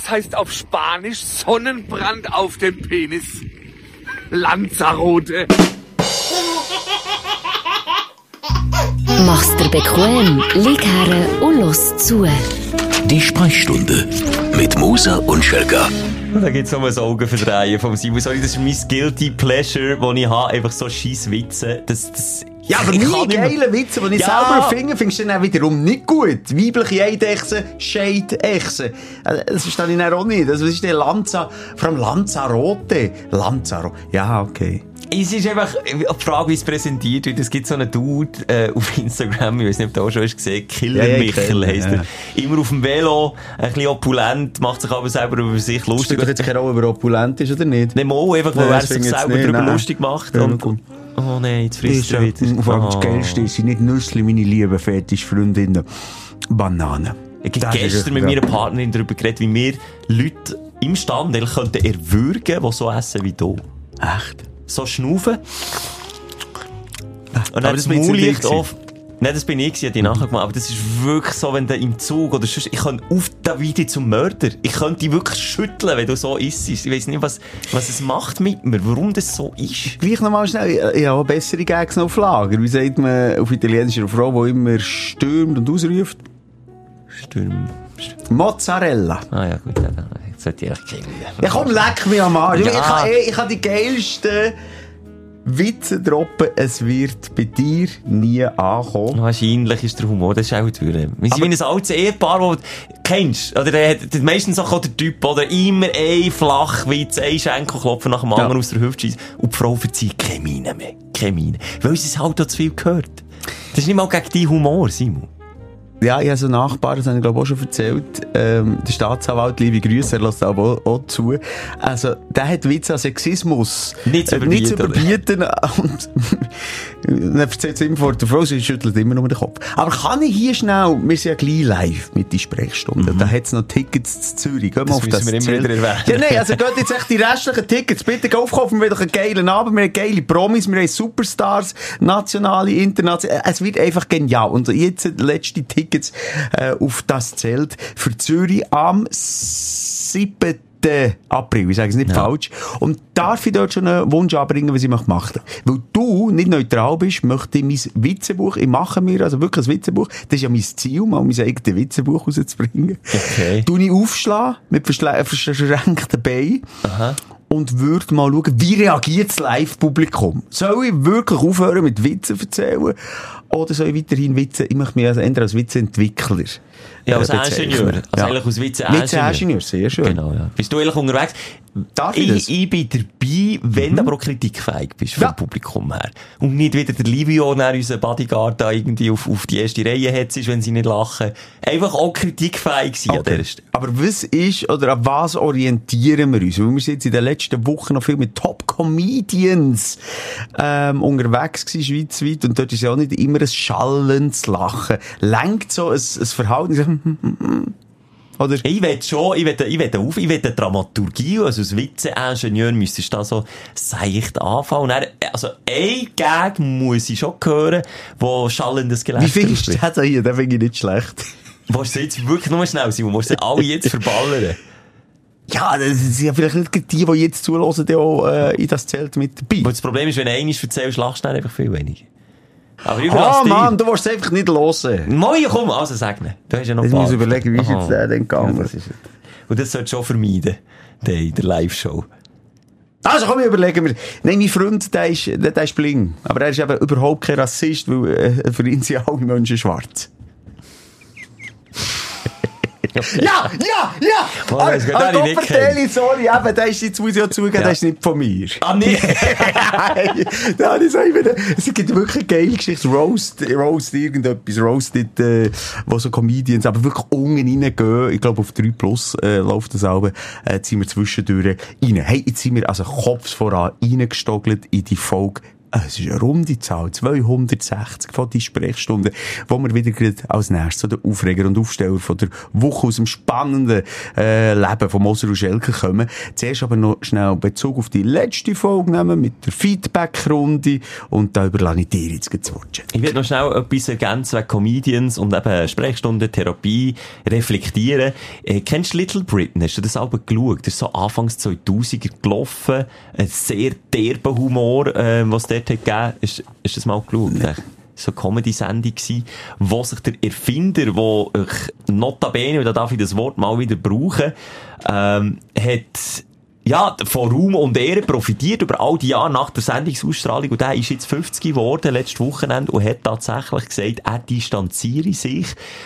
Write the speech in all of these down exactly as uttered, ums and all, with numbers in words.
Was heißt auf Spanisch Sonnenbrand auf dem Penis? Lanzarote. Mach's dir bequem, lieg her und los zu. Die Sprechstunde mit Musa und Schelka. Da gibt's noch ein Augenverdrehen vom Simon. Sorry, das ist mein Guilty Pleasure, den ich habe. Einfach so scheisse Witze. Das, das, ja, aber meine geilen Witze, die ich ja. selber finde, findest du dann auch wiederum nicht gut. Weibliche Eidechsen, Scheidechsen. Das verstehe ich dann auch nicht. Das ist der Lanza, vor allem Lanzarote. Lanzarote. Ja, okay. Es ist einfach die Frage, wie es präsentiert wird. Es gibt so einen Dude äh, auf Instagram, ich weiß nicht, ob du auch schon hast gesehen, Killer ja, ja, Michel heisst er. Ja. Immer auf dem Velo, ein bisschen opulent, macht sich aber selber über sich lustig. Spielt doch jetzt keine Rolle, ob er opulent ist oder nicht? Nicht mal, einfach, weil ja, er sich selber nicht, darüber nein. lustig macht. Ja, und, oh nein, jetzt frisst er wieder. Vor allem das Geilste sind nicht Nüssli, meine lieben Fetischfreundinnen. Bananen. Ich habe gestern mit meiner Partnerin darüber geredet, wie wir Leute im Stand könnten erwürgen, die so essen wie du. Echt? So schnaufen. Und dann das Maullicht auf. Nein, das bin ich, ich habe die nachher gemacht. Aber das ist wirklich so, wenn du im Zug oder sonst, ich kann auf den Video zum Mörder. Ich könnte dich wirklich schütteln, wenn du so isst. Ich weiss nicht, was, was es macht mit mir, warum das so ist. Gleich nochmal schnell, ich habe bessere Gags noch auf Lager. Wie sagt man auf Italienisch eine Frau, die immer stürmt und ausruft? Stürm. Mozzarella. Ah ja, gut, ja, jetzt sollte ich echt kennen. Ja komm, leck mich am Arsch. Ja. Ich habe ich ha die geilsten Witze droppen, es wird bei dir nie ankommen. Wahrscheinlich ist der Humor, das ist auch durch. Wir sind wie ein altes Ehepaar, das du kennst. Oder der hat meistens auch der Typ, oder immer ein Flachwitz, ein Schenkelklopfer nach dem anderen ja. aus der Hüfte schießt. Und die Frau verzeiht keine Miene mehr. Keine Miene. Weil sie es halt auch zu viel gehört. Das ist nicht mal gegen deinen Humor, Simon. Ja, ich habe so einen Nachbar, das habe ich glaube auch schon erzählt, ähm, der Staatsanwalt, liebe Grüße, er lässt auch, auch zu. Also, der hat Witze an Sexismus nicht zu überbieten. Nicht zu überbieten und dann erzählt es immer vor der Frau, sie schüttelt immer nur den Kopf. Aber kann ich hier schnell, wir sind ja gleich live mit der Sprechstunde, mhm. da hat es noch Tickets zu Zürich, gehen wir auf das wir immer wieder erwähnen. Ja, nein, also geht jetzt echt die restlichen Tickets, bitte aufkaufen, wir haben doch einen geilen Abend, wir haben geile Promis, wir haben Superstars, nationale, internationale, es wird einfach genial. Und jetzt letzte Tickets Äh, auf das Zelt für Zürich am siebten April. Ich sage es nicht ja. falsch. Und darf ich dort schon einen Wunsch anbringen, was ich machen möchte? Weil du nicht neutral bist, möchte ich mein Witzebuch, ich mache mir also wirklich ein Witzebuch, das ist ja mein Ziel, mal mein eigenes Witzebuch rauszubringen. Okay. Du ich aufschlagen, mit verschränkten Beinen. Aha. Und würde mal schauen, wie reagiert das Live-Publikum? Soll ich wirklich aufhören mit Witzen erzählen? Oder soll ich weiterhin Witze, ich möchte mich also ändern als Witzeentwickler? Ja, als Ingenieur. Also ja. eigentlich aus Witze-Ingenieur. Witze-Ingenieur, sehr schön. Genau, ja. Bist du eigentlich unterwegs? Darf ich, ich, ich bin dabei, wenn mhm. du aber auch kritikfähig bist vom ja. Publikum her. Und nicht wieder der Livio, der unser Bodyguard da irgendwie auf, auf die erste Reihe hat, wenn sie nicht lachen. Einfach auch kritikfähig sein okay. an dieser Stelle. Aber was ist, oder an was orientieren wir uns? Weil wir sind jetzt in den letzten Wochen noch viel mit Top-Comedians ähm, unterwegs gewesen, schweizweit. Und dort ist ja auch nicht immer ein schallendes Lachen. Lenkt so ein, ein Verhalten, oder? Ich will schon, ich will, ich will auf, ich will eine Dramaturgie, also als Witze-Ingenieur müsstest du da so seicht anfangen. Und dann, also, ein Gag muss ich schon hören, wo schallendes Gelächter ist. Wie findest du das hier? Den finde ich nicht schlecht. Willst du jetzt wirklich nur schnell sein? Musst du alle jetzt verballern? Ja, das sind ja vielleicht nicht die, die jetzt zuhören, die auch äh, in das Zelt mit dabei. Aber das Problem ist, wenn du einmal erzählst, lachst du dann einfach viel weniger. Aber ah, Mann, du willst es einfach nicht hören. Moin, komm, also sag mir. Du hast ja noch ich muss überlegen, wie ist jetzt der denn gegangen? Ja, das ist und das solltest du schon vermeiden, in der Live-Show. Also komm, ich überlege mir. Nein, mein Freund, der ist, der, der ist bling. Aber er ist eben überhaupt kein Rassist, weil äh, für ihn sind alle Menschen schwarz. Ja, ja, ja! Oh, aber Gott vertelle, sorry, eben, der ist jetzt, muss ich ja zugeben, ja. Der ist nicht von mir. Ah, nee! Da habe ich so immer, es gibt wirklich eine geile Geschichte, Roast, Roast irgendetwas, Roasted, äh, wo so Comedians, aber wirklich unten reingehen, ich glaube auf drei plus, äh, läuft das auch, äh, ziehen wir zwischendurch rein. Hey, jetzt sind wir also Kopf voran reingestogelt in die Folge es ist eine runde Zahl, zweihundertsechzig von die Sprechstunden, wo wir wieder gerade als nächstes zu den Aufreger und Aufsteller von der Woche aus dem spannenden äh, Leben von Moser und Schelke kommen. Zuerst aber noch schnell Bezug auf die letzte Folge nehmen mit der Feedback-Runde und da überlasse ich dir jetzt zu Wort. Ich will noch schnell etwas ergänzen wegen Comedians und eben Sprechstunden, Therapie, reflektieren. Äh, kennst du Little Britain? Hast du das Album geschaut? Das ist so Anfangs zweitausender gelaufen. Ein sehr derber Humor, äh, was dort hat gegeben. Hast du das mal geschaut? Nee. So eine Comedy-Sendung gsi, wo sich der Erfinder, wo ich notabene, und da darf ich das Wort mal wieder brauchen, ähm, hat ja, von Ruhm und Ehre profitiert über all die Jahre nach der Sendungsausstrahlung. Und der ist jetzt fünfzig geworden, letztes Wochenende, und hat tatsächlich gesagt, er distanziere sich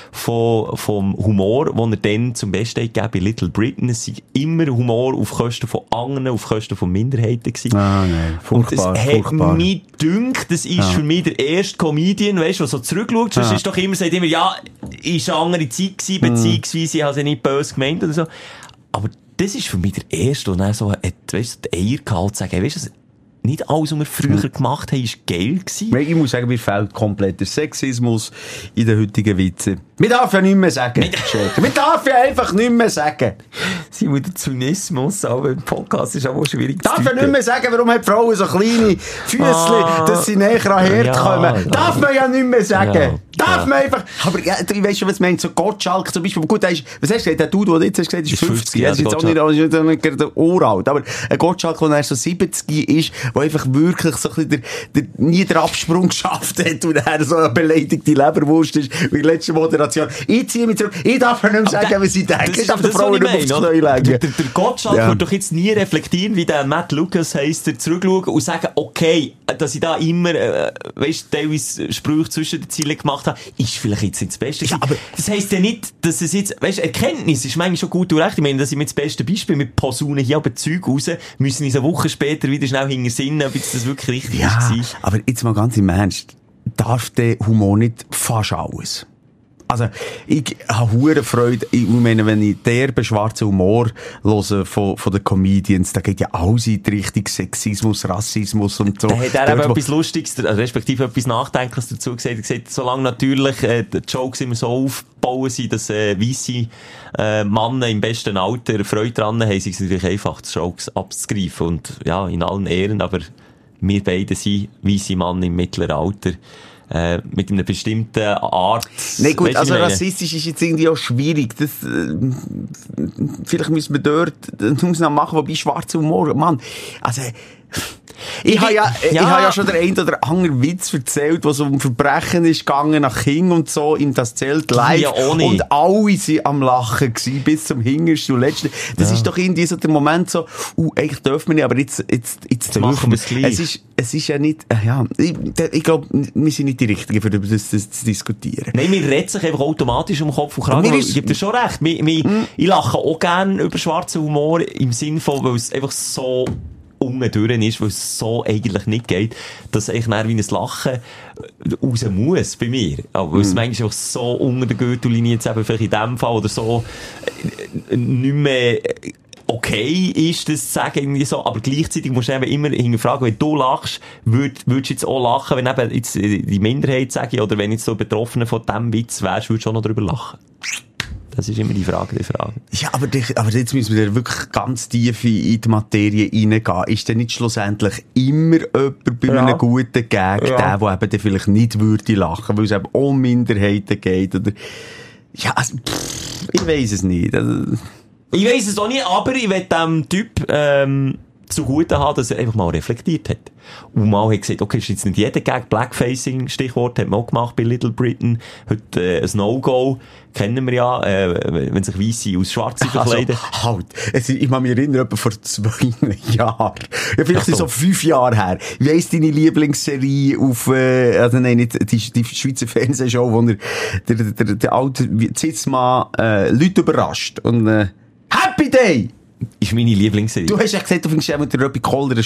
von, vom Humor, den er dann zum Besten gegeben bei Little Britain. Es sei immer Humor auf Kosten von anderen, auf Kosten von Minderheiten gewesen. Ah, nein. Furchtbar, und das furchtbar. hat mich gedünkt, das ist ja. für mich der erste Comedian, weißt du, der so zurückschaut. Sonst Ja. ist doch immer, sagt immer, ja, ist eine andere Zeit gewesen, beziehungsweise ich habe sie nicht böse gemeint oder so. Aber das ist für mich der erste, der dann so hat, weißt du, die Eier gehalten zu sagen, weißt du, nicht alles, was wir früher hm. gemacht haben, ist geil gewesen. Ich muss sagen, mir fehlt komplett der Sexismus in den heutigen Witzen. Man darf ja nicht mehr sagen. Man darf ja einfach nicht mehr sagen. Simon, der Zynismus, aber im Podcast ist auch schwierig zu Darf ja nicht mehr sagen, warum haben Frauen so kleine Füßchen, ah, dass sie näher an Herd ja, kommen. Ja. Darf man ja nicht mehr sagen. Ja. Darf ja. man einfach. Aber ja, ich weiss schon, was man so Gottschalk zum Beispiel. Gut, ist, was hast du gesagt? Der Dude, den du jetzt hast gesagt, ist fünfzig. Ja, das ist jetzt auch nicht, auch nicht, nicht uralt. Aber ein Gottschalk, der so siebzig ist, der einfach wirklich so ein bisschen der, der, nie den Absprung geschafft hat und er so eine beleidigte Leberwurst ist wie die letzte Moderation. Ich ziehe mich zurück. Ich darf ja nicht mehr sagen, was ich denke. Ich darf der Frau nicht mehr aufs Knie legen. Der, der Gottschalk ja. wird doch jetzt nie reflektieren, wie der Matt Lucas heisst, der zurückschauen und sagen, okay, dass ich da immer, äh, weißt du, teilweise Sprüche zwischen den Zielen gemacht habe, ist vielleicht jetzt nicht das Beste. Ja, aber das heisst ja nicht, dass es jetzt, weißt du, Erkenntnis ist manchmal schon gut und recht. Ich meine, dass ich mit das beste Beispiel mit Posaunen hier aber Zeug raus, müssen uns eine Woche später wieder schnell hinter Sinnen, ob jetzt das wirklich richtig ja, ist. Ja, aber jetzt mal ganz im Ernst, darf der Humor nicht fast alles? Also, ich habe hure Freude, ich meine, wenn ich derben schwarzen Humor höre von, von den Comedians, da geht ja alles in die Richtung Sexismus, Rassismus und so. Da hat er eben etwas Lustiges, respektive etwas Nachdenkliches dazu gesagt. Er gesagt, solange natürlich, äh, die Jokes immer so aufbauen sind, dass, äh, weisse, äh, Männer im besten Alter Freude dran haben, ist es natürlich einfach, die Jokes abzugreifen. Und, ja, in allen Ehren, aber wir beide sind weisse Männer im mittleren Alter. Äh, mit einer bestimmten Art. Nein, gut, weißt, also rassistisch ist jetzt irgendwie auch schwierig. Das, äh, vielleicht müssen wir dort eine Ausnahme machen, wobei schwarzer Humor, Mann, also, ich, ich habe ja, ja. ich habe ja schon den einen oder anderen Witz erzählt, wo es um Verbrechen ist gegangen nach King und so, in das Zelt live. Ja, und alle sind am Lachen gewesen, bis zum Hintersten und Letzten. Das ja. ist doch irgendwie so der Moment so, uh, eigentlich dürfen wir nicht, aber jetzt, jetzt, jetzt, jetzt machen wir es gleich. Es ist, es ist ja nicht, äh, ja, ich, ich glaube, wir sind nicht die Richtigen, für das, das zu diskutieren. Nein, wir reden sich einfach automatisch um Kopf und Kragen. Ich gebe dir schon recht. Wir, wir, mm. Ich lache auch gerne über schwarzen Humor im Sinn von, weil es einfach so unten durch ist, weil es so eigentlich nicht geht, dass ich dann wie ein Lachen raus muss bei mir. Aber weil es mm. manchmal auch so unter der Gürtellinie jetzt eben vielleicht in dem Fall oder so äh, nicht mehr okay ist, das zu sagen, irgendwie so, aber gleichzeitig musst du eben immer hinterfragen, wenn du lachst, würd, würdest du jetzt auch lachen, wenn eben jetzt die Minderheit sage, oder wenn jetzt so Betroffene von diesem Witz wärst, würdest du auch noch drüber lachen. Das ist immer die Frage, die Frage. Ja, aber, dich, aber jetzt müssen wir wirklich ganz tief in die Materie reingehen. Ist denn nicht schlussendlich immer jemand bei ja. einem guten Gag, ja. der, der eben dann vielleicht nicht würde lachen, weil es eben um Minderheiten geht, oder? Ja, also, pff, ich weiss es nicht. Also, ich weiss es auch nicht, aber ich will dem Typ, ähm, zugute haben, dass er einfach mal reflektiert hat. Und mal hat gesagt, okay, ist jetzt nicht jeder Gag, Blackfacing, Stichwort, hat man auch gemacht bei Little Britain. Heute, äh, ein No-Go, kennen wir ja, äh, wenn sich Weisse aus Schwarze verkleiden. Also, halt. Es, ich kann mich erinnern, etwa vor zwei Jahren. Ja, vielleicht so. so fünf Jahre her. Wie heisst deine Lieblingsserie auf, äh, also nein, nicht die, die Schweizer Fernsehshow, wo er, der, der, der, der alte Zitzmann, äh, Leute überrascht. Und, äh, Happy Day! ist meine Lieblingsserie. Du hast ja gesagt, du findest ja mit der Röbi Kohler...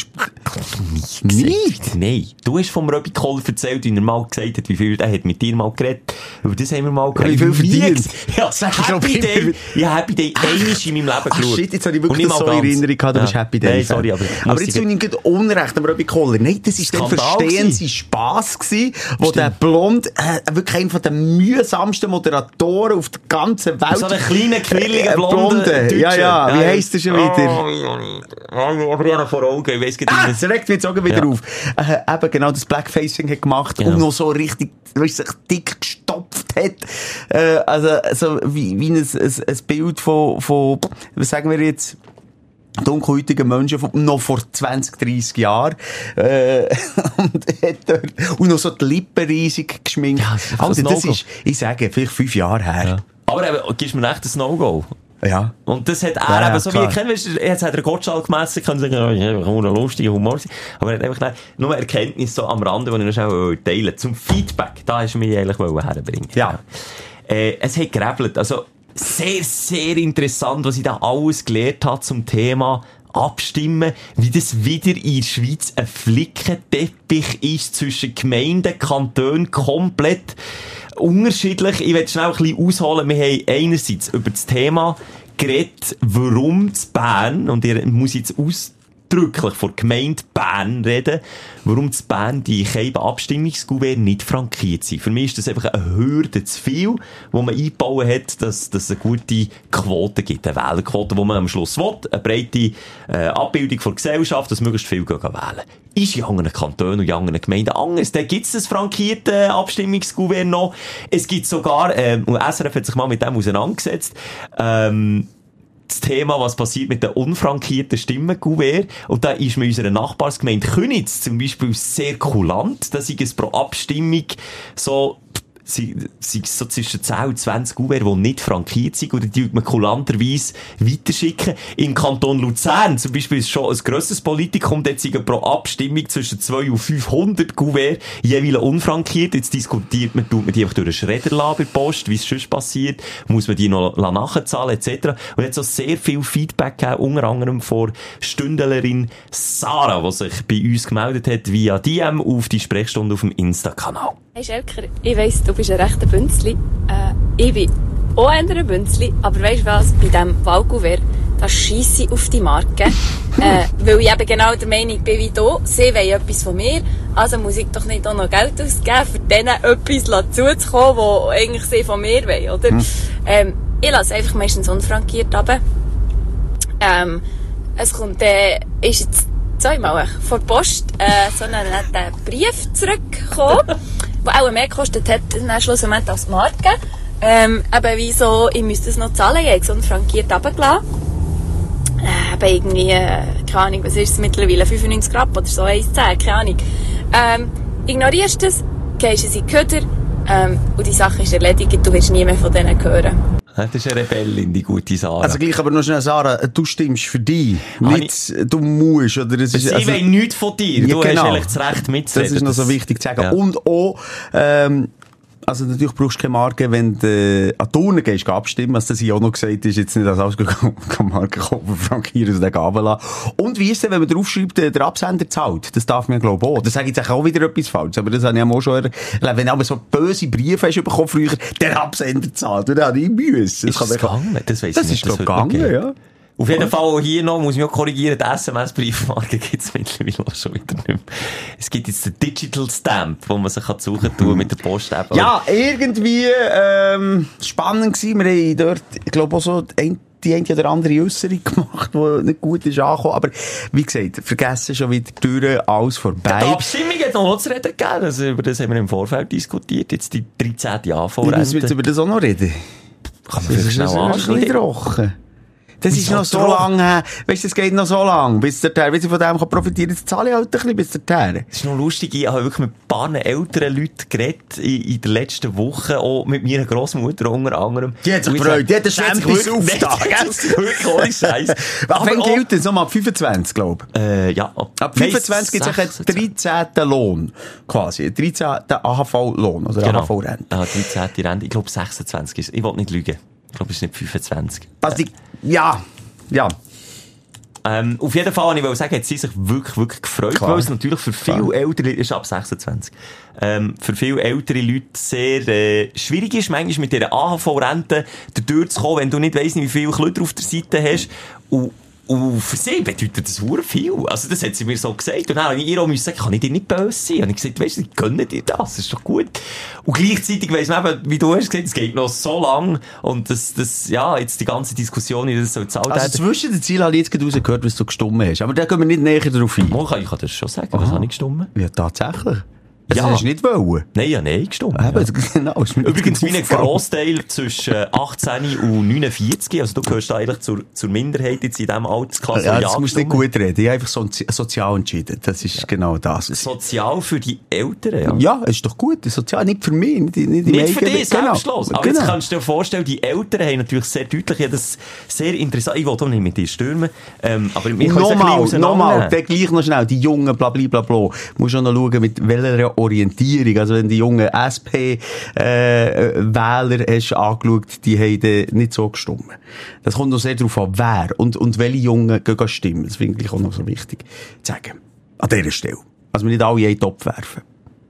Nicht? Nein. Du hast vom Röbi Kohler erzählt, wie er mal gesagt hat, wie viel er hat mit dir mal geredet. Über das haben wir mal geredet. Wie viel verdient? Ja, Happy Day. Ja, Happy Day einmal in meinem Leben geschaut. Ach shit, jetzt habe ich wirklich so in Erinnerung gehabt, du bist Happy Day. Nein, sorry, aber... Aber jetzt tue ich nicht Unrecht am Röbi Kohler. Nein, das ist der verstehenste Spass gewesen, wo der Blond, äh, wirklich einer von den mühsamsten Moderatoren auf der ganzen Welt... So einen kleinen, quirligen, blonden Blonde. Ja, ja, wie heisst der schon wieder? Oh, aber ich habe noch vor Augen, ich weiss gar nicht. Ah, das regt mich jetzt auch wieder ja. auf. Äh, eben genau das Blackfacing hat gemacht ja. und noch so richtig, weißt du, sich dick gestopft hat. Äh, also, so wie, wie ein, ein, ein Bild von, von, was sagen wir jetzt, dunkelhäutigen Menschen von, noch vor zwanzig, dreissig Jahren. Äh, und, hat dort, und noch so die Lippen riesig geschminkt. Ja, das also, das ist, ich sage, vielleicht fünf Jahre her. Ja. Aber eben, gibst du mir echt ein No-Go? Ja. Und das hat er ja, eben, ja, so klar. wie ihr kennt, weißt du, jetzt hat er Gottschalk gemessen, kann sagen, ja, ich kann nur lustiger Humor sein. Aber er hat einfach nur Erkenntnis so am Rande, die ich noch schnell teilen. Zum Feedback, da hast du mich eigentlich herbringen. Ja. Äh, es hat gerebelt. Also, sehr, sehr interessant, was ich da alles gelernt habe zum Thema Abstimmen, wie das wieder in der Schweiz ein Flickenteppich ist zwischen Gemeinden, Kantonen, komplett unterschiedlich. Ich will schnell ein bisschen ausholen. Wir haben einerseits über das Thema geredet, warum das Bern, und ich muss jetzt ausdrücklich von der Gemeinde Bern reden, warum das Bern die Abstimmungsgouverne nicht frankiert sind. Für mich ist das einfach eine Hürde zu viel, wo man eingebaut hat, dass, dass es eine gute Quote gibt, eine Wählerquote, die man am Schluss will, eine breite äh, Abbildung von der Gesellschaft, dass möglichst viel gehen wählen. Ist in anderen Kantonen und in anderen Gemeinden anders. Da gibt es das frankierte Abstimmungsgouverne noch. Es gibt sogar, ähm, und S R F hat sich mal mit dem auseinandergesetzt, ähm, das Thema, was passiert mit den unfrankierten Stimmengouverne. Und da ist mir unsere Nachbarsgemeinde Köniz zum Beispiel sehr kulant. Da sind es pro Abstimmung so, sind so zwischen zehn und zwanzig Gouverne, die nicht frankiert sind, oder die man kulanterweise weiterschicken. Im Kanton Luzern zum Beispiel ist schon ein grosses Politikum, dort sind pro Abstimmung zwischen zweihundert und fünfhundert Gouverne jeweils unfrankiert. Jetzt diskutiert man, tut man die einfach durch einen Schredder lassen bei der Post, wie es sonst passiert, muss man die noch nachzahlen, et cetera. Und hat so sehr viel Feedback gegeben, unter anderem von Stündlerin Sarah, die sich bei uns gemeldet hat via D M auf die Sprechstunde auf dem Insta-Kanal. Hey Schelker, ich weiss, du bist ein rechter Bünzli. Äh, ich bin auch ein Bünzli, aber weisst du was? Bei diesem Wahlkuvert, da scheisse ich auf die Marke. äh, weil ich eben genau der Meinung bin wie du, sie wollen etwas von mir, also muss ich doch nicht auch noch Geld ausgeben, für denen etwas zuzukommen, was eigentlich sie von mir wollen, oder? Hm. Ähm, ich lasse einfach meistens unfrankiert runter. Ähm, es kommt, äh, ist jetzt zweimal vor der Post äh, so einen netten Brief zurückgekommen, der auch mehr gekostet hat, dann schlussendlich als die Marke. Ähm, eben wie so, ich müsste es noch zahlen, ich habe es unfrankiert runtergelassen. Äh, eben irgendwie, äh, keine Ahnung, was ist es mittlerweile, fünfundneunzig Rappen oder so, eins Komma zehn, keine Ahnung. Ähm, ignorierst es, gehst es in die Köder, ähm, und die Sache ist erledigt, du wirst nie mehr von denen hören. Das ist eine Rebellin, die gute Sarah. Also gleich aber noch schnell, Sarah, du stimmst für dich. Ah, nicht, ich... du musst, oder? Es ist, ich also, will nichts von dir. Ja, du genau. hast eigentlich das Recht mitzureden. Das ist noch so wichtig zu sagen. Ja. Und auch, ähm, also natürlich brauchst du keine Marke, wenn du an Turnen gehst, abstimmen, was das hier auch noch gesagt ist, jetzt nicht als alles Marke kaufen, frankieren und dann gaben lassen. Und wie ist es denn, wenn man draufschreibt, der Absender zahlt? Das darf man, glaube ich, auch. Das sage ich jetzt auch wieder etwas falsch, aber das habe ich auch schon erlebt. Wenn du aber so böse Briefe hast bekommen früher, der Absender zahlt, und dann habe ich müssen. Das ist gegangen? Das weiss das ich nicht. Das ist, glaube ich, gegangen, ja. Auf jeden Fall auch hier noch, muss ich auch korrigieren, die S M S-Briefmarke gibt es mittlerweile auch schon wieder nicht mehr. Es gibt jetzt den Digital Stamp, wo man sich suchen kann mit der Post-App. Ja, irgendwie ähm, spannend gewesen. Wir haben dort, ich glaube auch so ein, die eine oder andere Äusserung gemacht, die nicht gut ist angekommen. Aber wie gesagt, vergessen schon wieder die Türen, alles vorbei. Die Abstimmung hat noch zu reden gegeben. Also, über das haben wir im Vorfeld diskutiert. Jetzt die dreizehnte A V-Rente. Müssen wir jetzt über das auch noch reden? Kann man vielleicht schnell anschneiden. trocken. Das ist noch so lang her. Weißt du, es geht noch so lang, bis der Teil, wie sie von dem kann profitieren, jetzt zahle ich halt ein bisschen bis der Teil. Das ist noch lustig. Ich habe wirklich mit ein paar älteren Leuten geredet in, in der letzten Woche, auch mit meiner Grossmutter unter anderem. Die hat sich gefreut, die hat den Stempel aufgetan. Wirklich ohne Scheiß. Wann gilt das? Nochmal ab fünfundzwanzig, glaube ich. Äh, ja. Ab fünfundzwanzig gibt es einen dreizehnten Lohn, quasi. einen dreizehnten A H V-Lohn, oder genau. A H V-Rente. Ah, dreizehnte Rente. Ich glaube sechsundzwanzig ist. Ich will nicht lügen. Ich glaube, es ist nicht fünfundzwanzig. Also die, ja, ja. Ähm, auf jeden Fall, ich will sagen, hat sie sich wirklich, wirklich gefreut, Klar. weil es natürlich für viele ältere, ist ab sechsundzwanzig, ähm, für viele ältere Leute sehr, äh, schwierig ist, manchmal mit dieser A H V-Rente da durchzukommen, wenn du nicht weiss, wie viele Klöter auf der Seite hast. Und, und für sie bedeutet das sehr viel. Also, das hat sie mir so gesagt. Und dann habe ich ihr auch sagen, kann ich dir nicht böse sein? Und ich gesagt, weisst du, ich gönne dir das, das ist doch gut. Und gleichzeitig weiss man eben, wie du hast gesagt, es geht noch so lang. Und das, das, ja, jetzt die ganze Diskussion, wie das so gezahlt Also werden. zwischen den Zielen habe ich jetzt gerade rausgehört, was du gestummen hast. Aber da gehen wir nicht näher drauf ein. Mal kann ich kann das schon sagen, was habe ich gestummen? Ja, tatsächlich. Ja. Das hast du nicht wollen. Nein, ja, nein, gestimmt. Eben, Ja. genau. Ist mir Übrigens, nicht mein aufgefallen. Grossteil zwischen achtzehn und neunundvierzig, also du gehörst da eigentlich zur, zur Minderheit jetzt in diesem Altersklasse. Ja, die das musst du nicht angenommen gut reden. Ich habe einfach so sozial entschieden. Das ist genau das. Sozial für die Älteren, ja. Ja, ist doch gut. Sozial, nicht für mich. Nicht, nicht, im Nicht für eigenen- dich, genau. selbstlos. Aber Genau. jetzt kannst du dir vorstellen, die Eltern haben natürlich sehr deutlich, ja, das sehr interessant, ich will auch nicht mit dir stürmen, ähm, aber wir können es ein Nochmal, bisschen nochmal, auseinandernehmen. dann gleich noch schnell, die jungen blablabla, musst du noch schauen, mit welcher Orientierung, also wenn die jungen S P-Wähler hast angeschaut, die haben dann nicht so gestimmt. Das kommt noch sehr darauf an, wer und, und welche Jungen gehen stimmen. Das finde ich auch noch so wichtig zu sagen. An dieser Stelle. Also wir nicht alle in einen Topf werfen.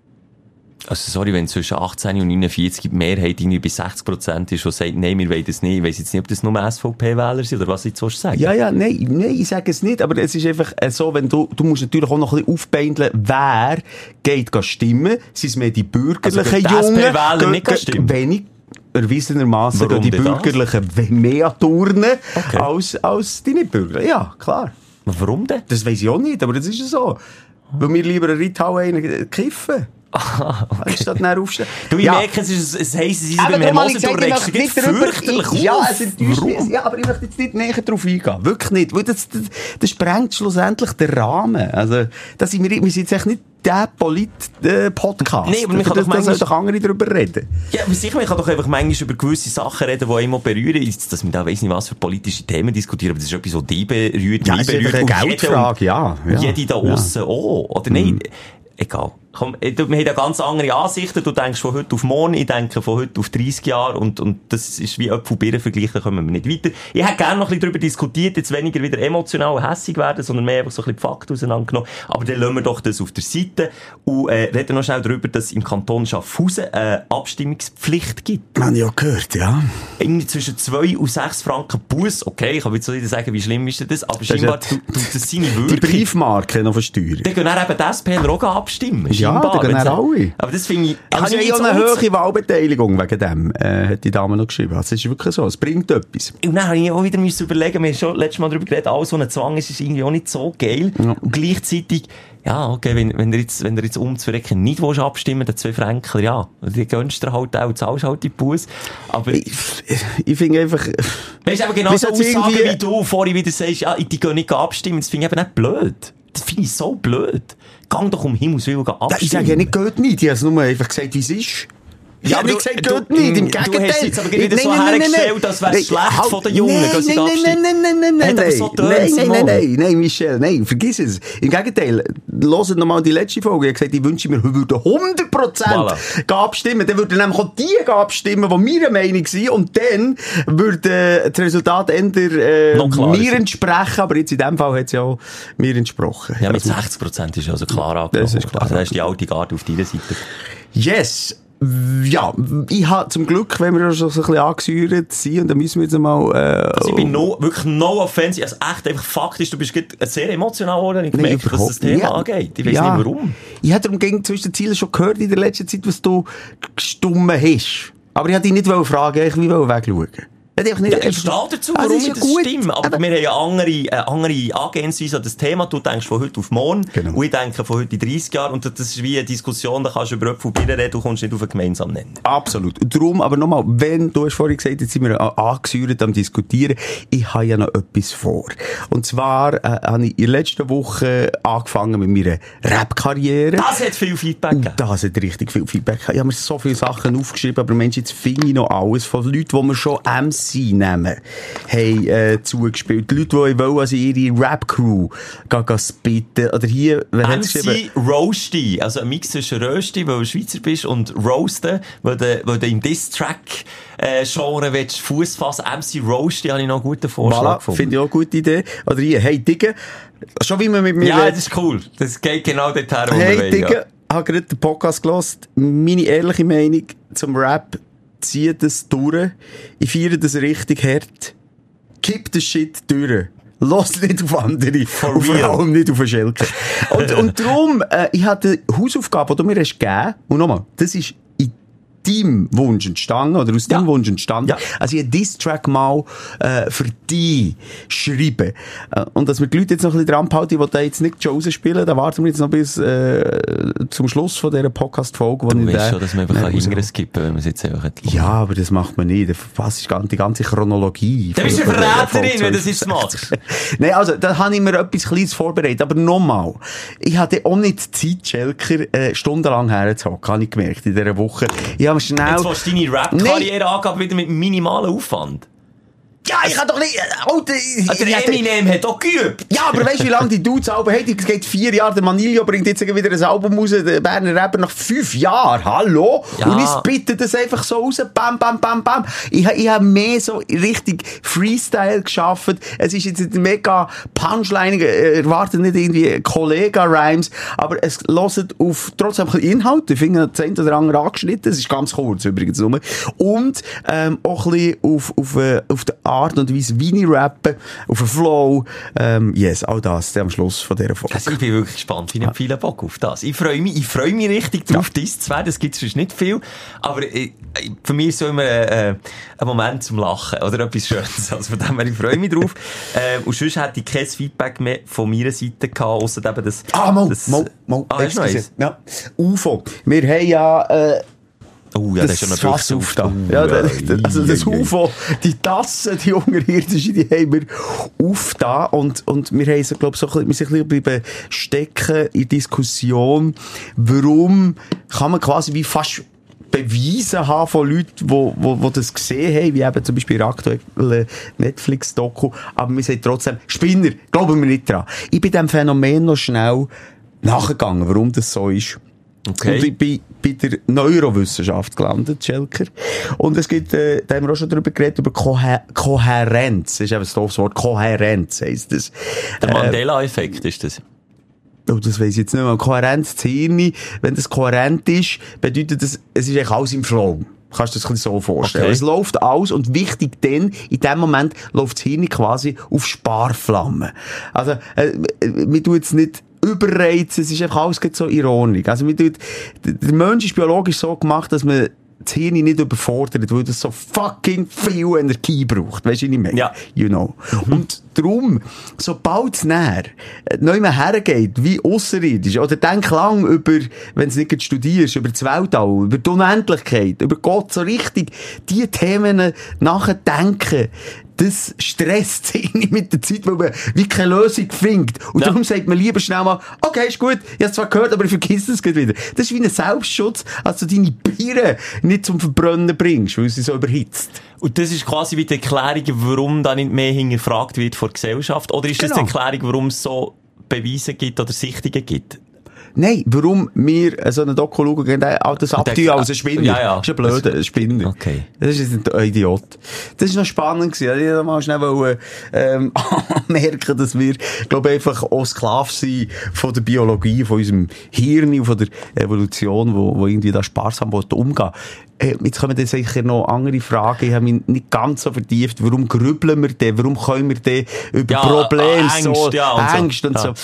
Also, sorry, wenn zwischen achtzehn und neunundvierzig die Mehrheit irgendwie bei sechzig Prozent ist und sagt, nein, wir wollen das nicht. Ich weiss jetzt nicht, ob das nur S V P-Wähler sind oder was ich jetzt sagen. Ja, ja, nein, nein, ich sage es nicht, aber es ist einfach äh, so, wenn du, du musst natürlich auch noch ein bisschen aufbeindeln, wer geht gehen stimmen, sind es mehr die bürgerlichen Also, die Jungen, S P-Wähler gehen- nicht gehen stimmen? wenig, erwiesenermassen Warum gehen die denn das? bürgerlichen mehr an Turnen, Okay. als, als die nicht bürgerlichen. Ja, klar. Warum denn? Das weiss ich auch nicht, aber das ist ja so. Weil wir lieber einen Reithau einen kiffen. Ah, okay. Anstatt dann aufstehen. Du, ich Ja. merke, es, ist, es heisst, es ist Aber beim darum Herrn habe ich Moser, du gesagt, regst ich dich möchte nicht fürchterlich darüber- Ja, auf. es enttäuscht mich. Warum? Ja, aber ich möchte jetzt nicht näher drauf eingehen. Wirklich nicht. Weil das, das, das sprengt schlussendlich den Rahmen. Also, das sind wir, wir sind jetzt echt nicht der Polit-Podcast. Nee, aber man kann das, doch das manchmal- soll doch andere darüber reden. Ja, aber sicher, man kann doch einfach manchmal über gewisse Sachen reden, die einen berühren. Jetzt, dass wir da weiss nicht was für politische Themen diskutieren, aber das ist etwas, was die berührt, Ja, mich es ist einfach berührt. eine und jeder- Geldfrage, ja. und ja. Jede da Ja. aussen auch. Oder nein? Egal. Komm, äh, du- wir haben ja ganz andere Ansichten. Du denkst von heute auf morgen, ich denke von heute auf dreissig Jahre und, und das ist wie Äpfel und Birnen vergleichen, da kommen wir nicht weiter. Ich hätte gerne noch ein bisschen darüber diskutiert, jetzt weniger wieder emotional und hässig werden, sondern mehr einfach so ein bisschen die Fakten auseinandergenommen. Aber dann lassen wir doch das auf der Seite und äh, reden noch schnell darüber, dass es im Kanton Schaffhausen eine Abstimmungspflicht gibt. Man ja gehört, ja. Irgendwie zwischen zwei und sechs Franken Buß. Okay, ich kann jetzt nicht sagen, wie schlimm ist das, aber ist scheinbar ja tut tut das seine Die Wirkung. Briefmarke noch versteuern. Dann gehen dann eben die S P L auch abstimmen. Ja, scheinbar, dann gehen wenn dann sie- alle. Aber das finde ich, Aber kann sie ich haben nicht ja eine so hohe Wahlbeteiligung wegen dem, äh, hat die Dame noch geschrieben. Also, es ist wirklich so, es bringt etwas. Und dann habe ich auch wieder müssen überlegen, wir haben schon letztes Mal darüber geredet, alles, was ein Zwang ist, ist irgendwie auch nicht so geil. Ja. Und gleichzeitig, ja, okay, wenn, wenn ihr jetzt, wenn ihr jetzt umzurecken nicht willst abstimmen, dann zwei Franken, ja, die gönnst du halt auch, zahlst halt die Buß. Aber, Ich, ich finde einfach, weißt du, eben genau Wie so soll's Aussagen, irgendwie- wie du vorhin wieder sagst, ja, die gehen nicht abstimmen, das finde ich eben nicht blöd. Das finde ich so blöd. Gang doch um Himmels Willen abstimmen. ich sage ja nicht, geht nicht. Ich habe es nur einfach gesagt, wie es ist. Ja, aber du- ich gesagt, du- geht nicht. Im du Gegenteil. hast jetzt aber wieder Nein, so nein, nein, nein, hergestellt, nein. als wäre es Nein, schlecht halt- von den Jungen, Nein, dass sie nein, nein, abstimmen. nein, nein, nein, nein, Hat aber nein. so Nein, tönt's nein, mal. nein, nein, nein, Michel, nein, vergiss es. Im Gegenteil, hört nochmal die letzte Folge. Ich habe gesagt, ich wünsche mir, wir würden hundert Prozent Voilà. abstimmen. Dann würden nämlich auch die abstimmen, die meiner Meinung sind. Und dann würde das Resultat entweder äh, Noch klarer mir sein. entsprechen. Aber jetzt in dem Fall hat es ja auch mir entsprochen. Ja, mit Also, sechzig Prozent ist also klar angenommen. Das ist klar Also, da ist die alte Garde auf deiner Seite. Yes. Ja, ich habe zum Glück, wenn wir schon so ein bisschen angesäuert sind, und dann müssen wir jetzt mal, äh, Also ich bin no, wirklich no offensive, also echt einfach faktisch, du bist gerade sehr emotional geworden, ich Nein, gemerkt, was das überhaupt Thema nicht. angeht. Ich weiss Ja. nicht warum. Ich habe darum gegen zwischen den Zielen schon gehört in der letzten Zeit, was du gestummen hast. Aber ich wollte dich nicht fragen, ich will wegschauen. Ich Ja, ich stehe dazu, Also, warum ist ich ja das gut. stimme. Aber, Aber- wir haben ja andere, äh, andere Angehensweise an das Thema. Du denkst von heute auf morgen. Genau. Und ich denke von heute in dreissig Jahren. Und das ist wie eine Diskussion, da kannst du über Äpfel und Birnen reden, du kommst nicht auf einen gemeinsamen Nenner. Absolut. Und darum, aber nochmal, wenn, du hast vorhin gesagt, jetzt sind wir a- angesäuert am Diskutieren, ich habe ja noch etwas vor. Und zwar, äh, habe ich in der letzten Woche angefangen mit meiner Rap-Karriere. Das hat viel Feedback gegeben. Das hat richtig viel Feedback. Ich habe mir so viele Sachen aufgeschrieben, aber Mensch, jetzt finde ich noch alles von Leuten, die mir schon M Nazi-Namen haben, äh, zugespielt. Die Leute, die wollen, also ihre Rap-Crew gehen, gehen spitten. Oder hier, wer M hat C Roasty, also ein Mix zwischen Rösti, weil du Schweizer bist, und Roasten, weil du, weil du im Diss-Track, äh, Genre willst Fuss fassen. M C Roasty habe ich noch einen guten Vorschlag voilà, gefunden. finde ich auch eine gute Idee. Oder hier, hey Digga, schon wie man mit mir... Ja, das ist cool. Das geht genau dorthin, wo hey wir wollen. Digga, Ja. habe gerade den Podcast gehört. Meine ehrliche Meinung zum Rap: zieh das durch. Ich feiere das richtig hart. Kipp das Shit durch. Los nicht auf andere. For und vor real. allem nicht auf den Schelker. und, und darum, äh, ich hatte die Hausaufgabe, die du mir hast gegeben, und nochmal, das ist in deinem Wunsch entstanden, oder aus deinem Ja. Wunsch entstanden. Ja. Also ich einen Diss-Track mal äh, für dich schreiben. Äh, und dass wir die Leute jetzt noch ein bisschen dran behalten, die da jetzt nicht schon rausspielen, da warten wir jetzt noch bis äh, zum Schluss von dieser Podcast-Folge. Du ich weißt den- schon, dass man einfach Nein, hinterher raus- skippen, wenn man es jetzt einfach hat. Ja, aber das macht man nicht. Was ist die ganze Chronologie? Du bist von- eine von dieser Verräterin, Folge wenn du das jetzt machst. Nein, also, da habe ich mir etwas Kleines vorbereitet. Aber nochmal, ich hatte auch nicht Zeit, Schelker, äh, stundenlang herzuhocken, habe ich gemerkt, in dieser Woche. Ich habe schnell... Jetzt willst du deine Rap-Karriere angeben, wieder mit minimalem Aufwand. Ja, ich kann doch nicht... Äh, Alter, ich, Also ich der hätte- Eminem hat auch geübt. Ja, aber weißt du, wie lange die Dudes Alben haben? Es geht vier Jahre. Der Manilio bringt jetzt wieder ein Album raus. Der Berner Rapper nach fünf Jahren. Hallo? Ja. Und ich spitte das einfach so raus. Bam, bam, bam, bam. Ich, ha- ich habe mehr so richtig Freestyle geschafft. Es ist jetzt nicht mega Punchline. äh, Erwartet nicht irgendwie Kollega-Rhymes. Aber es hört auf trotzdem ein bisschen Inhalt. Ich finde das eine oder andere angeschnitten. Es ist ganz kurz übrigens nur. Und ähm, auch ein bisschen auf, auf, äh, auf die Art und Weise, wie ich rappe, auf den Flow. Ähm, yes, all das dann am Schluss von dieser Folge. Also ich bin wirklich gespannt. Ich habe viel Bock auf das. Ich freue mich, ich freue mich richtig drauf, ja. das zu werden. Das gibt es sonst nicht viel. Aber äh, für mich ist so immer äh, ein Moment zum Lachen oder etwas Schönes. Also von dem her, ich freue mich drauf. äh, und sonst hätte ich kein Feedback mehr von meiner Seite gehabt, ausser eben das... Ah, mal, das, mal, mal. Ah, hast du noch eins? Ja. U F O. Wir haben ja... Äh, Oh, ja, das, das ist schon ein Fass auf da. Uh, Ja, das, äh, also das äh, äh. U F O, die Tasse, die unterirdische, die haben wir auf da und, und wir haben so, glaub, so ein bisschen, wir sind ein bisschen bleiben stecken in Diskussion, warum kann man quasi wie fast Beweise haben von Leuten, die, die, die das gesehen haben, wie eben zum Beispiel in der aktuellen Netflix-Doku, aber wir sagen trotzdem, Spinner, glauben wir nicht dran. Ich bin dem Phänomen noch schnell nachgegangen, warum das so ist. Okay. Und ich bin bei der Neurowissenschaft gelandet, Schelker. Und es gibt, äh, da haben wir auch schon darüber geredet, über Kohä- Kohärenz. Das ist eben ein doofes Wort. Kohärenz heisst das. Der Äh, Mandela-Effekt ist das. Oh, das weiss ich jetzt nicht mehr. Kohärenz, das Hirn, wenn das kohärent ist, bedeutet das, es ist eigentlich alles im Flow. Kannst du dir das ein bisschen so vorstellen. Okay. Es läuft alles und wichtig dann, in dem Moment läuft das Hirn quasi auf Sparflamme. Also, äh, wir tun jetzt nicht überreizen, es ist einfach alles so in Ordnung. Also, wir tun, der Mensch ist biologisch so gemacht, dass man das Hirn nicht überfordert, weil das so fucking viel Energie braucht. Weisst du, was ich meine? Ja. You know. Mhm. Und darum, sobald es näher neu mehr hergeht, wie ausserirdisch, oder denk lang über, wenn du nicht studierst, über das Weltall, über die Unendlichkeit, über Gott, so richtig die Themen nachdenken, das stresst sich nicht mit der Zeit, weil man wie keine Lösung findet. Und Ja. darum sagt man lieber schnell mal, okay, ist gut, ich hab's zwar gehört, aber ich vergiss es gleich wieder. Das ist wie ein Selbstschutz, als du deine Biere nicht zum Verbrennen bringst, weil sie so überhitzt. Und das ist quasi wie die Erklärung, warum da nicht mehr hinterfragt wird von der Gesellschaft? Oder ist das Genau. die Erklärung, warum es so Beweise gibt oder Sichtungen gibt? Nein, warum wir so einen Doku schauen, gehen auch das abtun als ein Spinner. Ja, ja. Das ist ein blöder ein Spinner. Okay. Das ist jetzt ein Idiot. Das ist noch spannend gewesen. Ich wollte mal schnell wollen, ähm, merken, dass wir, glaube ich, einfach auch Sklaven sind von der Biologie, von unserem Hirn und von der Evolution, wo, wo irgendwie da sparsam umgehen. Äh, jetzt kommen dann sicher noch andere Fragen. Ich habe mich nicht ganz so vertieft. Warum grübeln wir denn? Warum können wir denn über Ja, Probleme Angst, so, ja, und so. Angst und Ja. so.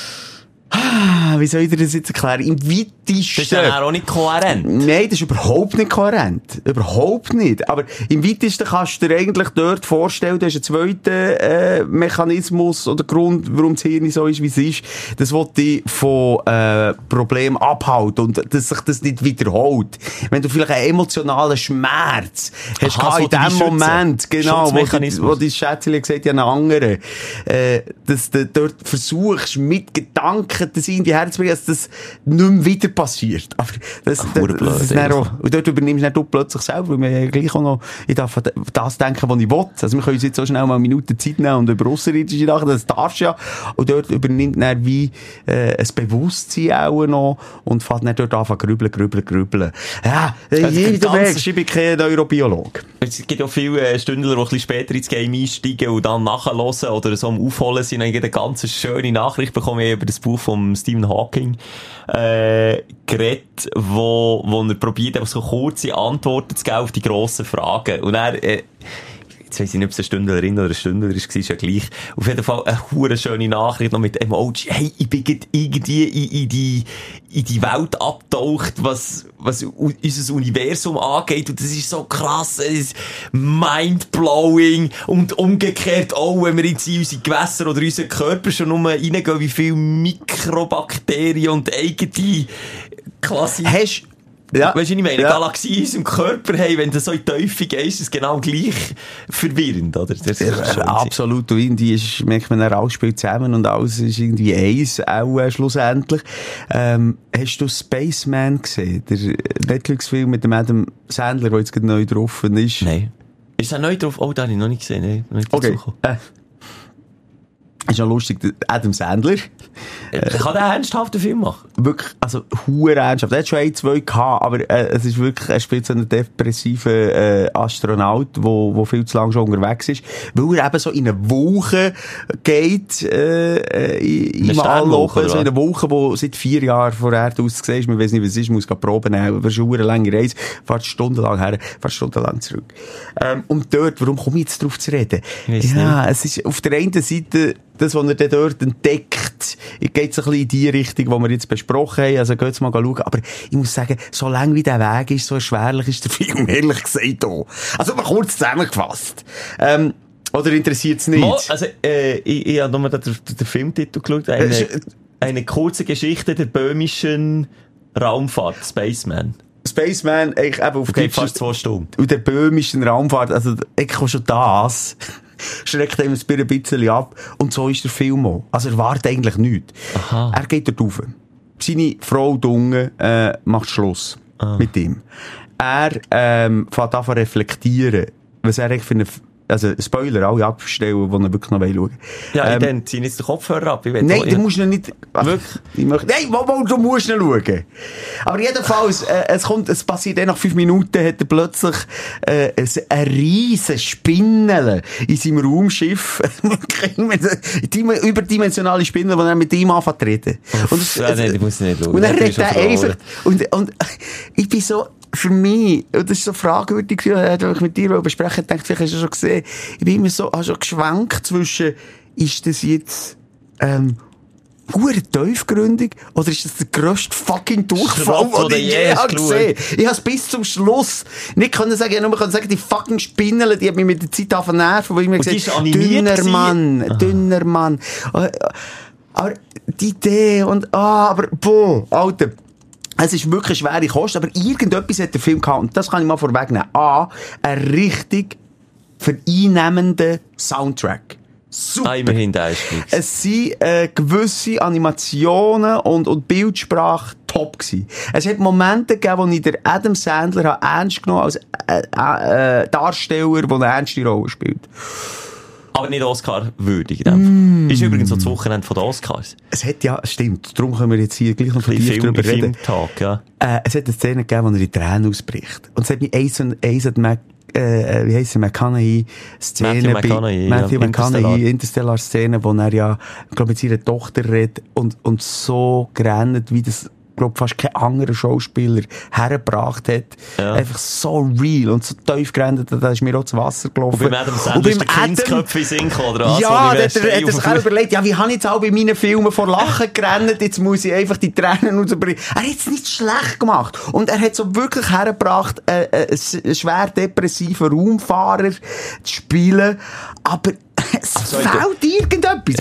Ah, wie soll ich dir das jetzt erklären? Im weitesten... Das ist dann auch nicht kohärent. Nein, das ist überhaupt nicht kohärent. Überhaupt nicht. Aber im weitesten kannst du dir eigentlich dort vorstellen, du hast einen zweiten äh, Mechanismus oder Grund, warum das Hirn so ist, wie es ist. Das will dich von äh, Problemen abhalten und dass sich das nicht wiederholt. Wenn du vielleicht einen emotionalen Schmerz hast, Aha, in das will dich dem schützen. Moment, genau, wo, die, Schutzmechanismus. wo dein Schätzchen gesagt ja, einen anderen, äh, dass du dort versuchst, mit Gedanken versuchen, das irgendwie herzubringen, dass das nicht mehr wieder passiert. Aber das, Ach, das, blöd, das ist dann auch, und dort übernimmst du plötzlich selber, weil wir ja gleich auch noch, ich darf an das denken, was ich will. Also wir können uns jetzt so schnell mal eine Minute Zeit nehmen und über ausserirdische Sachen, das darfst du ja. Und dort übernimmt dann wie, äh, ein Bewusstsein auch noch und fährt dann dort an, grübeln, grübeln, grübeln. Ja, jeder merkst, ich bin kein Neurobiologe. Es gibt auch viele Stündler, die ein bisschen später ins Game einsteigen und dann nachhören oder so am Aufholen sind. Ich habe eine ganz schöne Nachricht bekommen über das Buch von Stephen Hawking, äh, geredet, wo, wo er probiert, einfach so kurze Antworten zu geben auf die grossen Fragen. Und er, äh, jetzt weiss ich nicht, ob es eine Stündlerin oder eine Stündler ist, ist ja gleich. Auf jeden Fall eine hure schöne Nachricht noch mit Emoji. Hey, ich bin irgendwie in, in die, in die Welt abgetaucht, was, was unser Universum angeht. Und das ist so krass, es ist mindblowing. Und umgekehrt auch, wenn wir jetzt in unsere Gewässer oder unseren Körper schon nur reingehen, wie viele Mikrobakterien und eigene Klasse. Hast Ja. Weißt du, was ich meine? Ja. Galaxien in unserem Körper haben, wenn du so in die Tiefe gehst, ist es genau gleich verwirrend, oder? Das ist Ja, absolut. Und irgendwie ist, merkt man dann, alles spielt zusammen und alles ist irgendwie eins, auch äh, schlussendlich. Ähm, hast du Spaceman gesehen? Der Netflix-Film mit dem Adam Sandler, der jetzt gerade neu drauf ist? Nein. Ist er neu drauf? Oh, den habe ich noch nicht gesehen. Nee, noch nicht okay. Äh, ist noch lustig, der Adam Sandler. Äh, kann der ernsthaft einen Film machen? Wirklich, also, hure ernsthaft. Er hat schon ein, zwei gehabt, aber, äh, es ist wirklich, er spielt so einen depressiven, äh, Astronaut, wo, wo viel zu lange schon unterwegs ist, weil er eben so in eine Woche geht, äh, im Anloch, so in eine Woche, wo seit vier Jahren vor Erde aus siehst, man weiss nicht, was es ist, muss gerade Proben nehmen, aber es ist eine hure lange Reise, fährt stundenlang her, fährt stundenlang zurück. Ähm, und dort, warum komme ich jetzt drauf zu reden? Ja, nicht. Es ist auf der einen Seite, das, was er dann dort entdeckt, geht so ein bisschen in die Richtung, die wir jetzt besprochen haben. Also, geht's mal schauen. Aber ich muss sagen, so lang wie der Weg ist, so erschwerlich ist der Film, ehrlich gesagt, auch. Also, mal kurz zusammengefasst. Ähm, oder interessiert es nicht? Mal, also, äh, ich, ich habe nochmal den, den Filmtitel geschaut. Eine, eine kurze Geschichte der böhmischen Raumfahrt, Spaceman. Spaceman, eigentlich eben auf Deutsch. Fast zwei Stunden. Und der böhmischen Raumfahrt, also, ich kann schon das. Schreckt ihm ein bisschen ab. Und so ist der Film auch. Also er wartet eigentlich nichts. Aha. Er geht dort rauf. Seine Frau Dunge äh, macht Schluss ah. mit ihm. Er ähm, fängt an zu reflektieren, was er eigentlich für eine... Also, Spoiler, alle abstellen, die er wirklich noch schauen wollen. Ja, ähm, ich dann zieh jetzt den Kopfhörer ab. Ich nein, auch, du musst noch nicht... Ach, wirklich? Ich möchte, nein, wo, wo, du musst noch schauen. Aber jedenfalls, äh, es kommt, es passiert dann nach fünf Minuten, hat er plötzlich äh, eine riesen Spinnele in seinem Raumschiff. Die überdimensionale Spinnele, die er mit ihm anfängt zu reden. Und das, ja, also, nein, die muss ich nicht schauen. Und er redet einfach... Und, und ich bin so... Für mich, und das ist so fragwürdig, wenn ich mit dir besprechen denke, vielleicht hast du schon gesehen, ich bin immer so, habe schon geschwankt zwischen, ist das jetzt, ähm, hure tiefgründig, oder ist das der grösste fucking Durchfall, den ich je habe gesehen? Ich habe es bis zum Schluss nicht können sagen, ich habe nur können sagen, die fucking Spinnele, die hat mich mit der Zeit angefangen nerven, wo ich mir gesagt habe, dünner Mann, Aha. dünner Mann. Aber die Idee und, ah, aber, boah, Alter. Es ist wirklich schwere Kost, aber irgendetwas hat der Film gehabt, und das kann ich mal vorwegnehmen. A, ein richtig vereinnehmenden Soundtrack. Super. Ah, immerhin, der ist nichts. Es sind äh, gewisse Animationen und, und Bildsprache top gewesen. Es hat Momente gegeben, wo ich den Adam Sandler ernst genommen als äh, äh, Darsteller, der eine ernste Rolle spielt. Aber nicht Oscar-würdig. Mm. Ist übrigens so das Wochenende von den Oscars. Es hat ja, stimmt, darum können wir jetzt hier gleich noch vertieft drüber reden. Filmtag, ja. Äh, es hat eine Szene gegeben, wo er in Tränen ausbricht. Und es hat mich Eisen, Eisen Mac, äh, wie heisst er, McConaughey-Szene, Matthew McConaughey, Matthew ja, McConaughey, Interstellar-Szene, wo er ja, ich glaube, mit seiner Tochter redet und, und so gerannt, wie das, glaube fast kein anderer Schauspieler hergebracht hat. Ja. Einfach so real und so tief gerannt, da ist mir auch das Wasser gelaufen. Und beim Adam Sandler ist der Kindsköpfe in Sinn gekommen, oder was? Ja, der hat sich auch überlegt, ja, wie habe ich jetzt auch bei meinen Filmen vor Lachen gerannt, jetzt muss ich einfach die Tränen rausbringen. Er hat es nicht schlecht gemacht. Und er hat so wirklich hergebracht, äh, äh, einen schwer depressiven Raumfahrer zu spielen, aber es also, fehlt irgendetwas. Ja. Bitte schau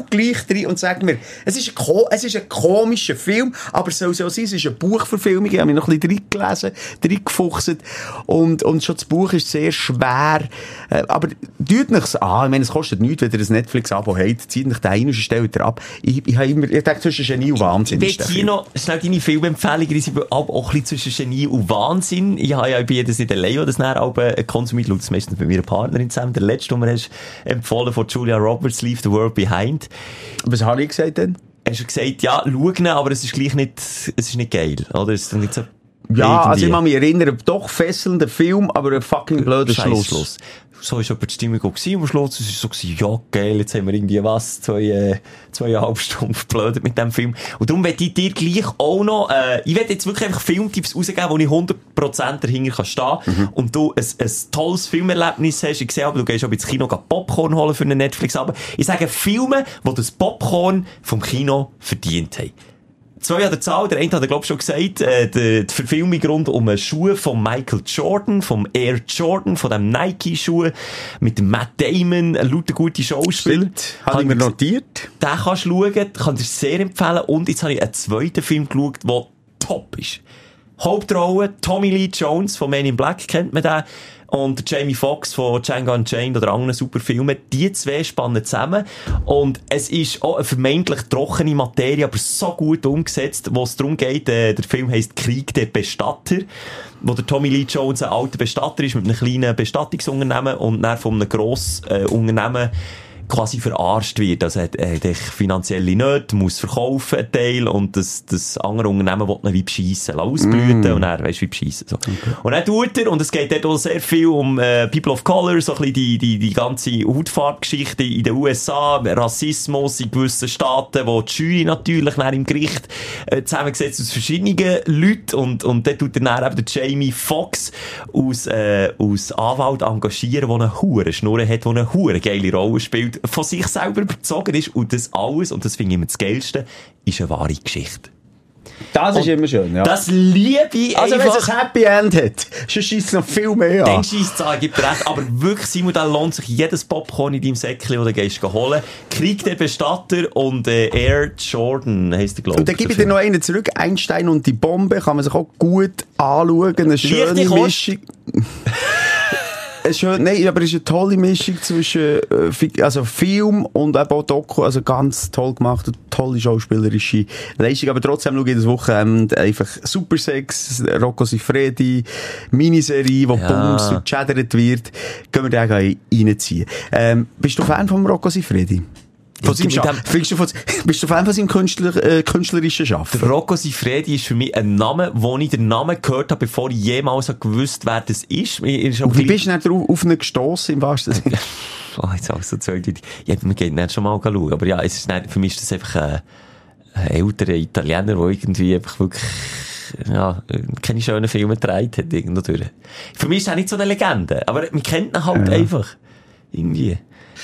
genau gleich drin und sag mir, es ist ein, Ko- es ist ein komischer Film, aber es soll so sein, es ist eine Buchverfilmung, ich habe mich noch ein bisschen reingelesen, reingefuchst und, und schon das Buch ist sehr schwer, äh, aber tut nichts an, ich meine, es kostet nichts, wenn ihr ein Netflix-Abo habt, zieht euch den ein und stellt ihr ab. Ich, ich habe immer, ich denke, zwischen Genie und Wahnsinn. Ich will hier noch schnell deine Filmempfehlungen, die sind auch ein bisschen zwischen Genie und Wahnsinn. Ich habe ja bei jedes nicht allein, der das nachher auch konsumiert, schaut das meistens bei meiner Partnerin zusammen. Der letzte, den mir hast empfohlen von Julia Roberts, Leave the World Behind. Was habe ich gesagt denn? Hast du gesagt, ja, schau ihn, aber es ist gleich nicht, es ist nicht geil, oder? Es ist nicht so ja, irgendwie. also ich kann mich erinnern, doch fesselnder Film, aber ein fucking blöder Schluss. Schluss. So war aber die Stimmung auch gewesen, am Schluss. Es war so, ja, geil, jetzt haben wir irgendwie was, zwei, äh, zweieinhalb Stunden verblödet mit dem Film. Und darum möchte ich dir gleich auch noch, äh, ich werde jetzt wirklich einfach Filmtipps rausgeben, wo ich hundert Prozent dahinter kann stehen mhm. und du ein, ein tolles Filmerlebnis hast. Ich sehe aber, du gehst auch ins Kino Popcorn holen für eine Netflix, aber ich sage Filme, die das Popcorn vom Kino verdient haben. Zwei an der Zahl, der eine hat er, glaub ich, schon gesagt, äh, die, die Verfilmung rund um einen Schuh von Michael Jordan, vom Air Jordan, von dem Nike-Schuh, mit dem Matt Damon, ein lauter guter Schauspieler. Habe ich mir notiert. Den kannst du schauen, kann dir sehr empfehlen. Und jetzt habe ich einen zweiten Film geschaut, der top ist. Hauptrolle, Tommy Lee Jones von Men in Black, kennt man den. Und Jamie Foxx von Django Unchained oder anderen super Filmen. Die zwei spannen zusammen. Und es ist auch eine vermeintlich trockene Materie, aber so gut umgesetzt, wo es darum geht, äh, der Film heisst Krieg der Bestatter, wo der Tommy Lee Jones ein alter Bestatter ist mit einem kleinen Bestattungsunternehmen und dann von einem grossen äh, Unternehmen quasi verarscht wird. Also er hat, er hat finanzielle Nöte, muss verkaufen, einen Teil, und das, das andere Unternehmen will ihn wie beschissen, ausblüten, mm. und er weißt wie beschissen. So. Okay. Und dann tut er, und es geht dort auch sehr viel um äh, People of Color, so ein bisschen die, die, die ganze Hautfarbgeschichte in den U S A, Rassismus in gewissen Staaten, wo die Jury natürlich nach im Gericht äh, zusammengesetzt aus verschiedenen Leuten, und, und dort tut er dann eben der Jamie Foxx aus, äh, aus Anwalt engagieren, der eine hure Schnurre hat, der eine hure geile Rolle spielt, von sich selber überzogen ist, und das alles, und das finde ich immer das Geilste, ist eine wahre Geschichte. Das ist und immer schön, ja. Das liebe ich also einfach. wenn es ein Happy End hat, sonst scheisst es noch viel mehr an. Dann scheisst es an, gibt recht. Aber wirklich, Simon, da lohnt sich jedes Popcorn in deinem Säckchen, das du gehst holen. Krieg der Bestatter und äh, Air Jordan heisst der, glaube ich. Und dann gebe ich dir noch einen zurück. Einstein und die Bombe kann man sich auch gut anschauen. Eine schöne Mischung. Es schön, nein, aber es ist eine tolle Mischung zwischen äh, also Film und eben auch Doku, also ganz toll gemacht, und tolle schauspielerische Leistung, aber trotzdem schaue ich das Wochenende einfach Super Sex, Rocco Siffredi, Miniserie, wo ja. Bums und gechattert wird, können wir da reinziehen. Ähm, bist du Fan von Rocco Siffredi? Von seinem Schaffen. Du von, bist du Fan von seinem Künstler, äh, künstlerischen Schaffen? Der Rocco Siffredi ist für mich ein Name, wo ich den Namen gehört habe, bevor ich jemals gewusst habe, wer das ist. ist wie bist du nicht drauf, auf ihn gestossen, im wahrsten Sinne? Oh, jetzt auch so zweideutig. Ja, man geht nicht schon mal schauen. Aber ja, es ist nicht, für mich ist das einfach ein, ein älterer Italiener, der irgendwie einfach wirklich, ja, keine schönen Filme gedreht hat, irgendwo durch. Für mich ist er nicht so eine Legende. Aber man kennt ihn halt ja. einfach. Irgendwie.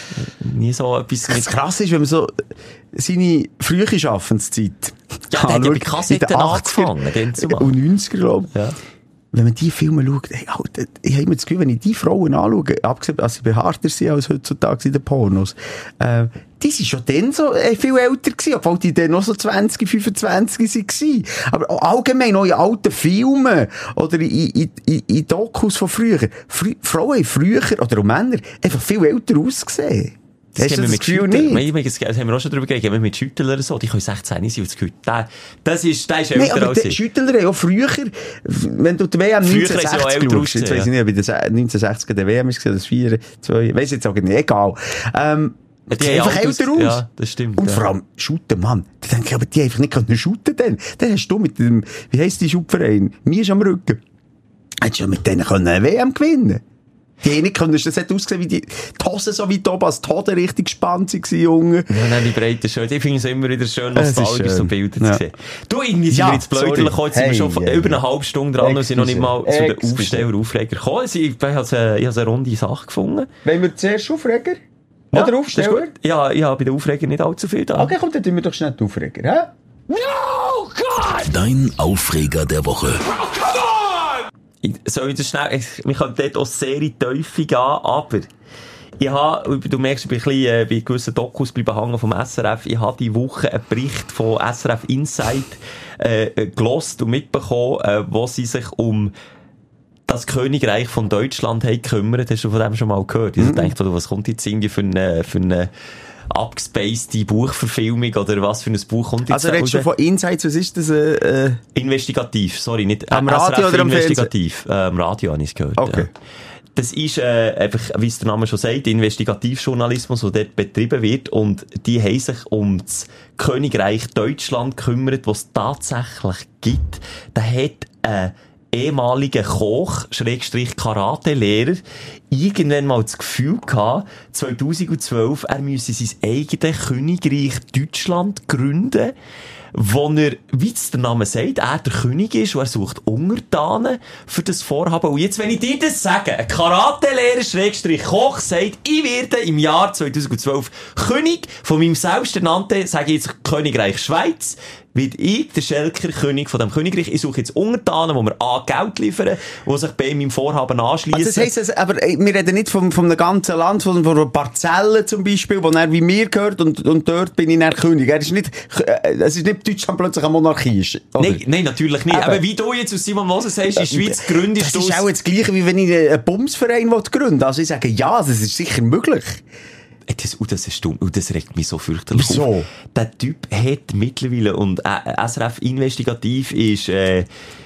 Nie so etwas. Das krass ist, wenn man so seine frühe Schaffenszeit. Ja, der hat ja bei Kassetten angefangen. Und neunziger, glaube ich. Ja. Wenn man die Filme schaut, ey, Alter, ich habe immer das Gefühl, wenn ich die Frauen anschaue, abgesehen, dass sie behaarter sind als heutzutage in den Pornos, äh, die sind schon dann so äh, viel älter gewesen, obwohl die dann noch so zwanzig, fünfundzwanzig waren. Aber auch allgemein auch in alten Filmen oder in, in, in, in Dokus von früher. Frü- Frauen haben früher, oder auch Männer, einfach viel älter ausgesehen. Das, das, das Gefühl nicht? Das haben wir auch schon drüber geredet. Mit Schüttler oder so, die können sechzehn sein und das Gefühl, das ist, das ist älter nee, als ich. Schüttler haben auch früher, wenn du die W M neunzehnhundertsechzig schaust, jetzt weiss ich nicht, ob ich den neunzehnhundertsechziger der W M ist, das vier, zwei, weiss jetzt auch nicht, egal. Ähm, ja, die einfach älter aus. Ja, das stimmt. Und ja. vor allem, shooten, Mann. Da denke ich, aber die einfach nicht können shooten dann. Dann hast du mit dem, wie heisst die Schubverein? Mir ist am Rücken. Hättest du mit denen können eine W M gewinnen. Die eine können, das hat ausgesehen wie die, die Hosen so wie oben, als die Hoden richtig gespannt waren, Junge. Ja, nein, die breiten schön. Ich finde es immer wieder schön, nostalgisch, so Bilder ja. zu sehen. Du, irgendwie sind ja, wir jetzt blöderlich gekommen, jetzt hey, sind wir schon yeah, über eine halbe Stunde dran und sind noch nicht mal zu den Aufsteller, Aufreger gekommen. Ich habe eine runde Sache gefunden. Wollen wir zuerst Aufreger? Ja, oder Aufsteller? Ja, ich habe bei den Aufregern nicht allzu viel da. Okay, komm, dann tun wir doch schnell die Aufreger, hä? No, God! Dein Aufreger der Woche. Oh, come on! Ich, soll ich das schnell, ich, wir können dort auch sehr in die Teufel gehen, aber Ich habe, du merkst, ich bin ein bisschen äh, bei gewissen Dokus bleiben hängen vom S R F. Ich habe die Woche einen Bericht von S R F Insight äh, gelost und mitbekommen, äh, wo sie sich um das Königreich von Deutschland haben gekümmert. Hast du von dem schon mal gehört? Ich mm-hmm. dachte, was kommt jetzt irgendwie für eine, für eine abgespacede Buchverfilmung oder was für ein Buch kommt jetzt? Also redest du von Insights, was ist das? Äh, Investigativ, sorry, nicht am Radio oder am Investigativ. Äh, am Radio habe ich es gehört. Okay. Ja. Das ist äh, einfach, wie es der Name schon sagt, Investigativjournalismus, der dort betrieben wird. Und die haben sich um das Königreich Deutschland gekümmert, was es tatsächlich gibt. Da hat ein ehemaliger Koch, Schrägstrich Karate-Lehrer, irgendwann mal das Gefühl gehabt, zweitausendzwölf, er müsse sein eigenes Königreich Deutschland gründen, wo er, wie es der Name sagt, er der König ist und er sucht Untertanen für das Vorhaben. Und jetzt, wenn ich dir das sage, ein Karate-Lehrer, Schrägstrich Koch, sagt, ich werde im Jahr zweitausendzwölf König von meinem selbsternannten, sage ich jetzt Königreich Schweiz, wird ich, der Schelker, König von dem Königreich. Ich suche jetzt Untertanen, wo wir A, Geld liefern, die sich bei meinem Vorhaben anschliessen. Also das heisst, also, aber wir reden nicht vom, vom ganzen Land, von, von Parzellen zum Beispiel, wo er wie mir gehört und, und dort bin ich dann König. Er ist nicht, es ist nicht Deutschland plötzlich eine Monarchie. Ist, nein, nein, natürlich nicht. Aber wie du jetzt aus Simon Moser sagst, in der Schweiz gründest du... Das ist auch das Gleiche, wie wenn ich einen Bumsverein gründen will. Also ich sage, ja, das ist sicher möglich. Das, oh, das ist dumm. Oh, das regt mich so fürchterlich Wieso? auf. Der Typ hat mittlerweile, und äh, S R F Investigativ ist äh,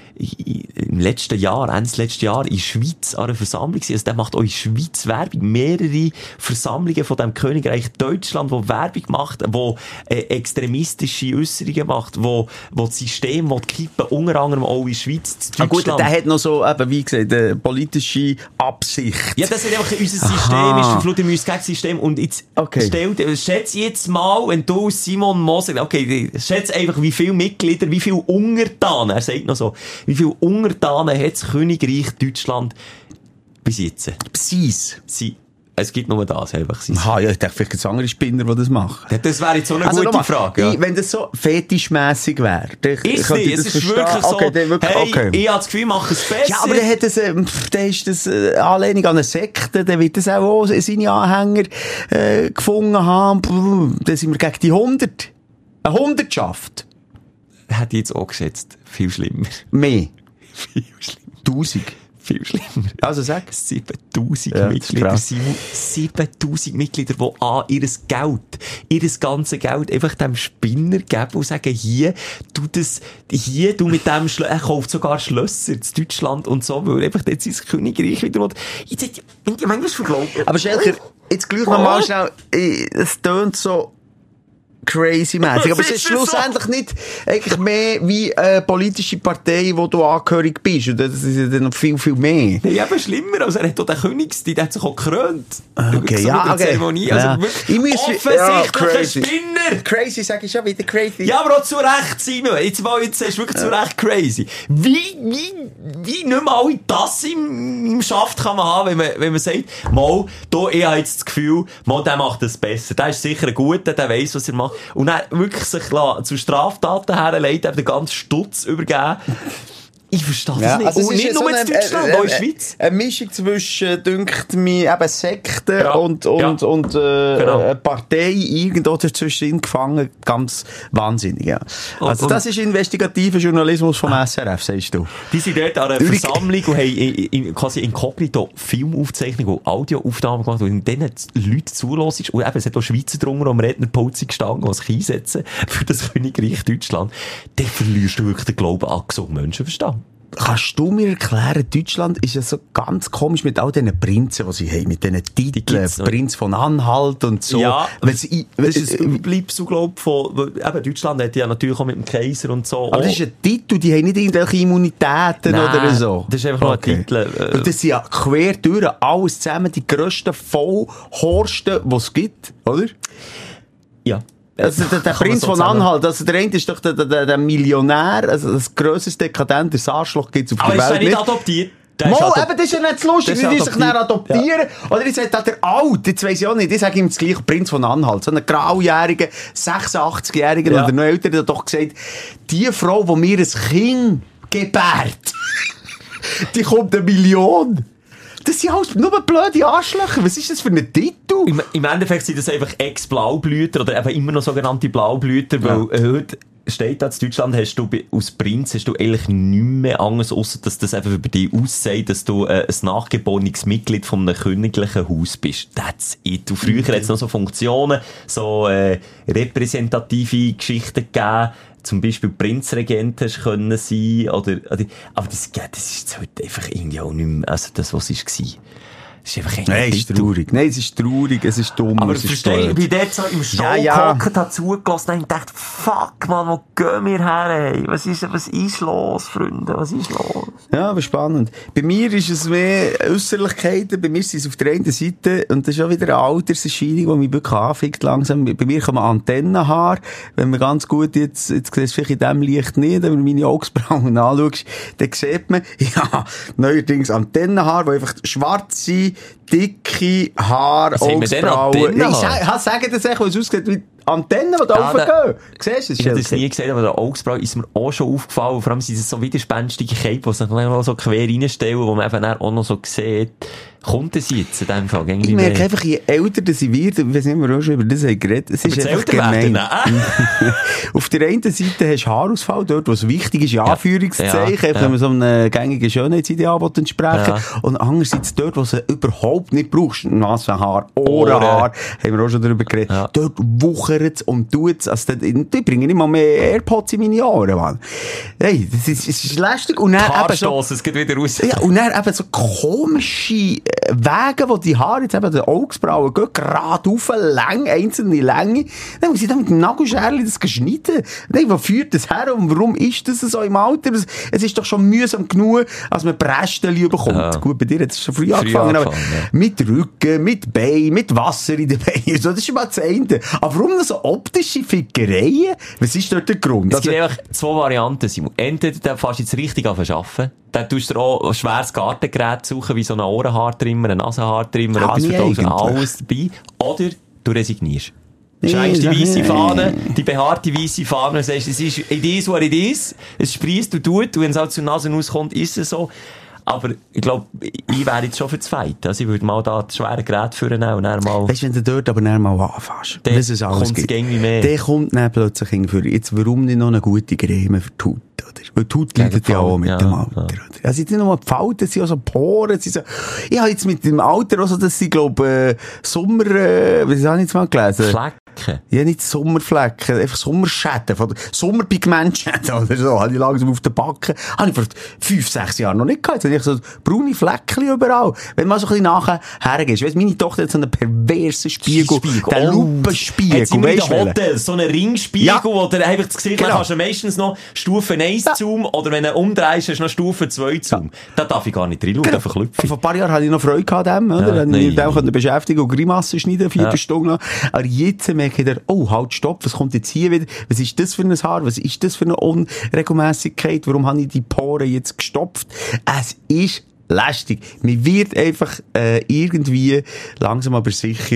im letzten Jahr, Ende des letzten Jahr in der Schweiz an einer Versammlung gewesen. Also der macht auch in der Schweiz Werbung. Mehrere Versammlungen von dem Königreich Deutschland, wo Werbung macht, wo äh, extremistische Äußerungen macht, wo, wo das System, wo die kippen, unter anderem auch in der Schweiz, zu Deutschland. Ah gut, der hat noch so, eben, wie gesagt, eine politische Absicht. Ja, das ist einfach unser System, Aha. ist verflucht im System. Und jetzt, okay. stell, schätze jetzt mal, wenn du Simon Moser, okay, schätze einfach, wie viele Mitglieder, wie viele Untertanen, er sagt noch so, wie viele Untertanen hat das Königreich Deutschland bis jetzt? Psis. Sie, es gibt nur das, einfach. Aha, ja, ich dachte, vielleicht gibt es andere Spinner, die das machen. Ja, das wäre jetzt so eine also gute mal, Frage. Ja. Ich, wenn das so fetischmässig wäre. Ist nicht, es ist verstehen. Wirklich so, okay, wirklich, hey, okay. ich habe das Gefühl, ich mache es besser. Ja, aber dann hat das, äh, dann ist das äh, Anlehnung an eine Sekte, dann wird das auch, auch seine Anhänger äh, gefunden haben. Dann sind wir gegen die hundert. Eine Hundertschaft. Hätte ich jetzt auch geschätzt. Viel schlimmer. Mehr. Viel schlimmer. Tausend. Viel schlimmer. Also sag. siebentausend ja, Mitglieder. siebentausend Mitglieder, die an ihr Geld, ihr ganzes Geld einfach dem Spinner geben und sagen, hier, du das, hier, du mit dem Schlösser, er kauft sogar Schlösser in Deutschland und so, weil er einfach jetzt sein Königreich wieder will. Jetzt hätte ich manchmal verglaubt. Aber Schelker, jetzt gleich noch mal schnell, es tönt so crazy-mäßig. Aber es ist schlussendlich so. Nicht eigentlich mehr wie eine politische Partei, wo du angehörig bist. Und das ist ja dann noch viel, viel mehr. Nee, eben schlimmer. Also er hat auch den Königstitel, der hat sich auch gekrönt. Okay, so ja, okay. Zeremonie. Also ja. wirklich offensichtlich ja, ein Spinner. Crazy, sag ich schon wieder, crazy. Ja, aber auch zu Recht, Simon. Jetzt, mal, jetzt sagst du wirklich ja. zu Recht crazy. Wie, wie, wie nicht mal das im, im Schaft kann man haben, wenn man, wenn man sagt, mal, da, ich habe jetzt das Gefühl, mal, der macht das besser. Der ist sicher ein Guter, der weiss, was er macht. Und dann wirklich sich zu Straftaten herleiten, eben den ganzen Stutz übergeben. Ich verstehe das ja, nicht. Also und nicht nur in Deutschland, auch in der Schweiz. Eine Mischung zwischen, dünkt mir, eben Sekten ja. und, und, ja. und, äh, genau. eine Partei irgendwo dazwischen gefangen. Ganz wahnsinnig, ja. Also, und, das ist investigativer Journalismus vom S R F, sagst du. Die sind dort an einer Versammlung und haben in, in, quasi inkognito Filmaufzeichnungen und Audioaufnahmen gemacht, und denen Leute zulassen. Und eben, es hat auch Schweizer drunter am Rednerpult gestanden, die sich einsetzen für das Königreich Deutschland. Dann verlierst du wirklich den Glauben an gesunden Menschenverstand. Kannst du mir erklären, Deutschland ist ja so ganz komisch mit all diesen Prinzen, die sie haben, mit diesen Titeln, die Prinz von Anhalt und so. Ja, sie, das ist ein Überbleib, so glaub, von, eben, Deutschland hat ja natürlich auch mit dem Kaiser und so. Aber das ist ein Titel, die haben nicht irgendwelche Immunitäten Nein, oder so. Das ist einfach nur okay. ein Titel. Äh, und das sind ja quer durch alles zusammen die grössten Vollhorsten, die es gibt, oder? Ja. Also der, der Prinz so von zusammen. Anhalt, also der eine ist doch der, der, der Millionär, also das grösseste Dekadent, das Arschloch gibt's auf der Welt. Aber ist er nicht adoptiert? Mal, adop- eben, das ist ja nicht so lustig, wie die sich dann adoptieren. Ja. Oder ich sage, der Alt, jetzt weiss ich auch nicht, ich sage ihm das gleiche, Prinz von Anhalt, so einen graujährigen, sechsundachtzig-jährigen ja. oder noch älter, der hat doch gesagt, die Frau, die mir ein Kind gebärt, die kommt eine Million. Das sind alles nur blöde Arschlöcher. Was ist das für ein Titel? Im, Im Endeffekt sind das einfach Ex-Blaublüter oder eben immer noch sogenannte Blaublüter, weil ja. äh, heute steht da, in Deutschland hast du als Prinz hast du eigentlich nichts mehr anderes, ausser dass das einfach über dich aussieht, dass du äh, ein nachgeborenes Mitglied von einem königlichen Haus bist. That's it. Und früher hat es noch so Funktionen, so äh, repräsentative Geschichten gegeben, zum Beispiel Prinzregent hast können sein, oder, oder, aber das, das ist heute einfach irgendwie auch nicht mehr, also das, was es war. Das ist einfach ein Nein, es ist traurig. Nein, es ist traurig, es ist dumm, aber es ist verstehe, ich bin dort so im Show ja, ja. gehockt, hab zugelassen und dachte, fuck, man, wo gehen wir her, ey? Was ist, was ist los, Freunde? Was ist los? Ja, aber spannend. Bei mir ist es mehr Äusserlichkeiten, bei mir sind es auf der einen Seite, und das ist auch wieder eine Alterserscheinung, die mich wirklich anfickt langsam. Bei mir kommen Antennenhaare, wenn man ganz gut jetzt, jetzt siehst du vielleicht in diesem Licht nicht, wenn du meine Augenbrauen anschaust, dann sieht man, ja, neuerdings Antennenhaare, die einfach schwarz sind, dicke Haare, Augenbrauen. Ich sage, sage das echt, weil es aussieht wie Antennen, die da ja, raufgehen. Siehst du das? Ich habe das nie gesehen, aber der Augsbrauen ist mir auch schon aufgefallen. Vor allem sind es so widerspenstige Kälte, die sich dann so quer reinstellen, wo man eben auch noch so sieht. Kommt es jetzt in dem Fall? Ich merke mehr. Einfach, je älter das ich werde, ich weiß nicht, wir auch schon über das haben geredet, es ist einfach gemein. Auf der einen Seite hast du Haarausfall, dort, wo es wichtig ist, in Anführungszeichen, ja, ja, wenn man so einem gängigen Schönheitsideal entsprechen ja. Und andererseits dort, wo du es überhaupt nicht brauchst, Nasenhaar, Ohrenhaar, haben wir auch schon darüber geredet, ja. Dort wuchert es und tut es, also die bringen nicht mal mehr AirPods in meine Ohren, Mann. Hey, das ist, das ist lästig. Und dann eben so, es geht wieder raus. Ja, und dann eben so komische Wege, wo die Haare jetzt eben, die Augenbrauen gehen, gerade auf, lang, einzelne Länge. Dann muss ich dann mit dem Nagelscherli das schneiden. Dann, wo führt das her und warum ist das so im Alter? Es ist doch schon mühsam genug, als man Brästchen bekommt. Ja. Gut, bei dir hat es schon früh, früh angefangen, aber ja. Mit Rücken, mit Bein, mit Wasser in den Beinen. So, das ist mal das Ende. Aber warum so optische Fickereien? Was ist dort der Grund? Es also, gibt einfach zwei Varianten, Simon. Entweder du fährst jetzt richtig an arbeiten. Dann tust du auch ein schweres Gartengerät suchen, wie so ein Ohrenhaartrimmer, ein Nasenhaartrimmer, ja, etwas für alles dabei. Oder du resignierst. Du schränkst die weisse Fahne, die behaarte weisse Fahne und sagst, es ist it is what it is, es sprießt und tut, und wenn es halt zur Nase rauskommt, ist es so. Aber ich glaube, ich wäre jetzt schon für das Fight. Also ich würde mal da das schwere Gerät führen und dann mal... Weißt du, wenn du dort aber dann mal anfängst, dann kommt es irgendwie mehr. Dann kommt dann plötzlich irgendwie, jetzt warum nicht noch eine gute Creme für die Haut, oder? Weil die Haut leidet ja auch mit ja, dem Alter, ja. Oder? Also jetzt nicht nur die Falten, es sind auch so Poren, es sind so... Ich habe jetzt mit dem Alter auch so, dass sie, glaube äh, Sommer... Äh, was habe ich jetzt mal gelesen? Flecken. Ja, nicht Sommerflecken, einfach Sommerschäden, von Sommerpigmentschäden oder so, habe ich langsam auf den Backen. Habe ich vor fünf, sechs Jahren noch nicht gehabt. Jetzt habe ich so braune Fleckchen überall. Wenn man so ein bisschen nachher hergehst. Weißt, meine Tochter hat so einen perversen Spiegel. Spiegel. Der oh, Lupenspiegel. Jetzt sind wir in den Hotels, so einen Ringspiegel, ja. Wo du einfach das Gesicht, genau. Dann hast du meistens noch Stufe eins ja. Zoom, oder wenn du umdrehst, hast du noch Stufe zwei Zoom. Ja. Da darf ich gar nicht reinschauen, genau. Da verklüpfe ich. Vor ein paar Jahren hatte ich noch Freude gehabt an dem, oder? Ja, wenn ich mich mit dem beschäftigen und Grimassen schneiden, vier ja. Stunden lang. Aber jetzt merke ich, oh, halt, stopp, was kommt jetzt hier wieder? Was ist das für ein Haar? Was ist das für eine Unregelmäßigkeit? Warum habe ich die Poren jetzt gestopft? Es ist lästig. Man wird einfach äh, irgendwie langsam aber sicher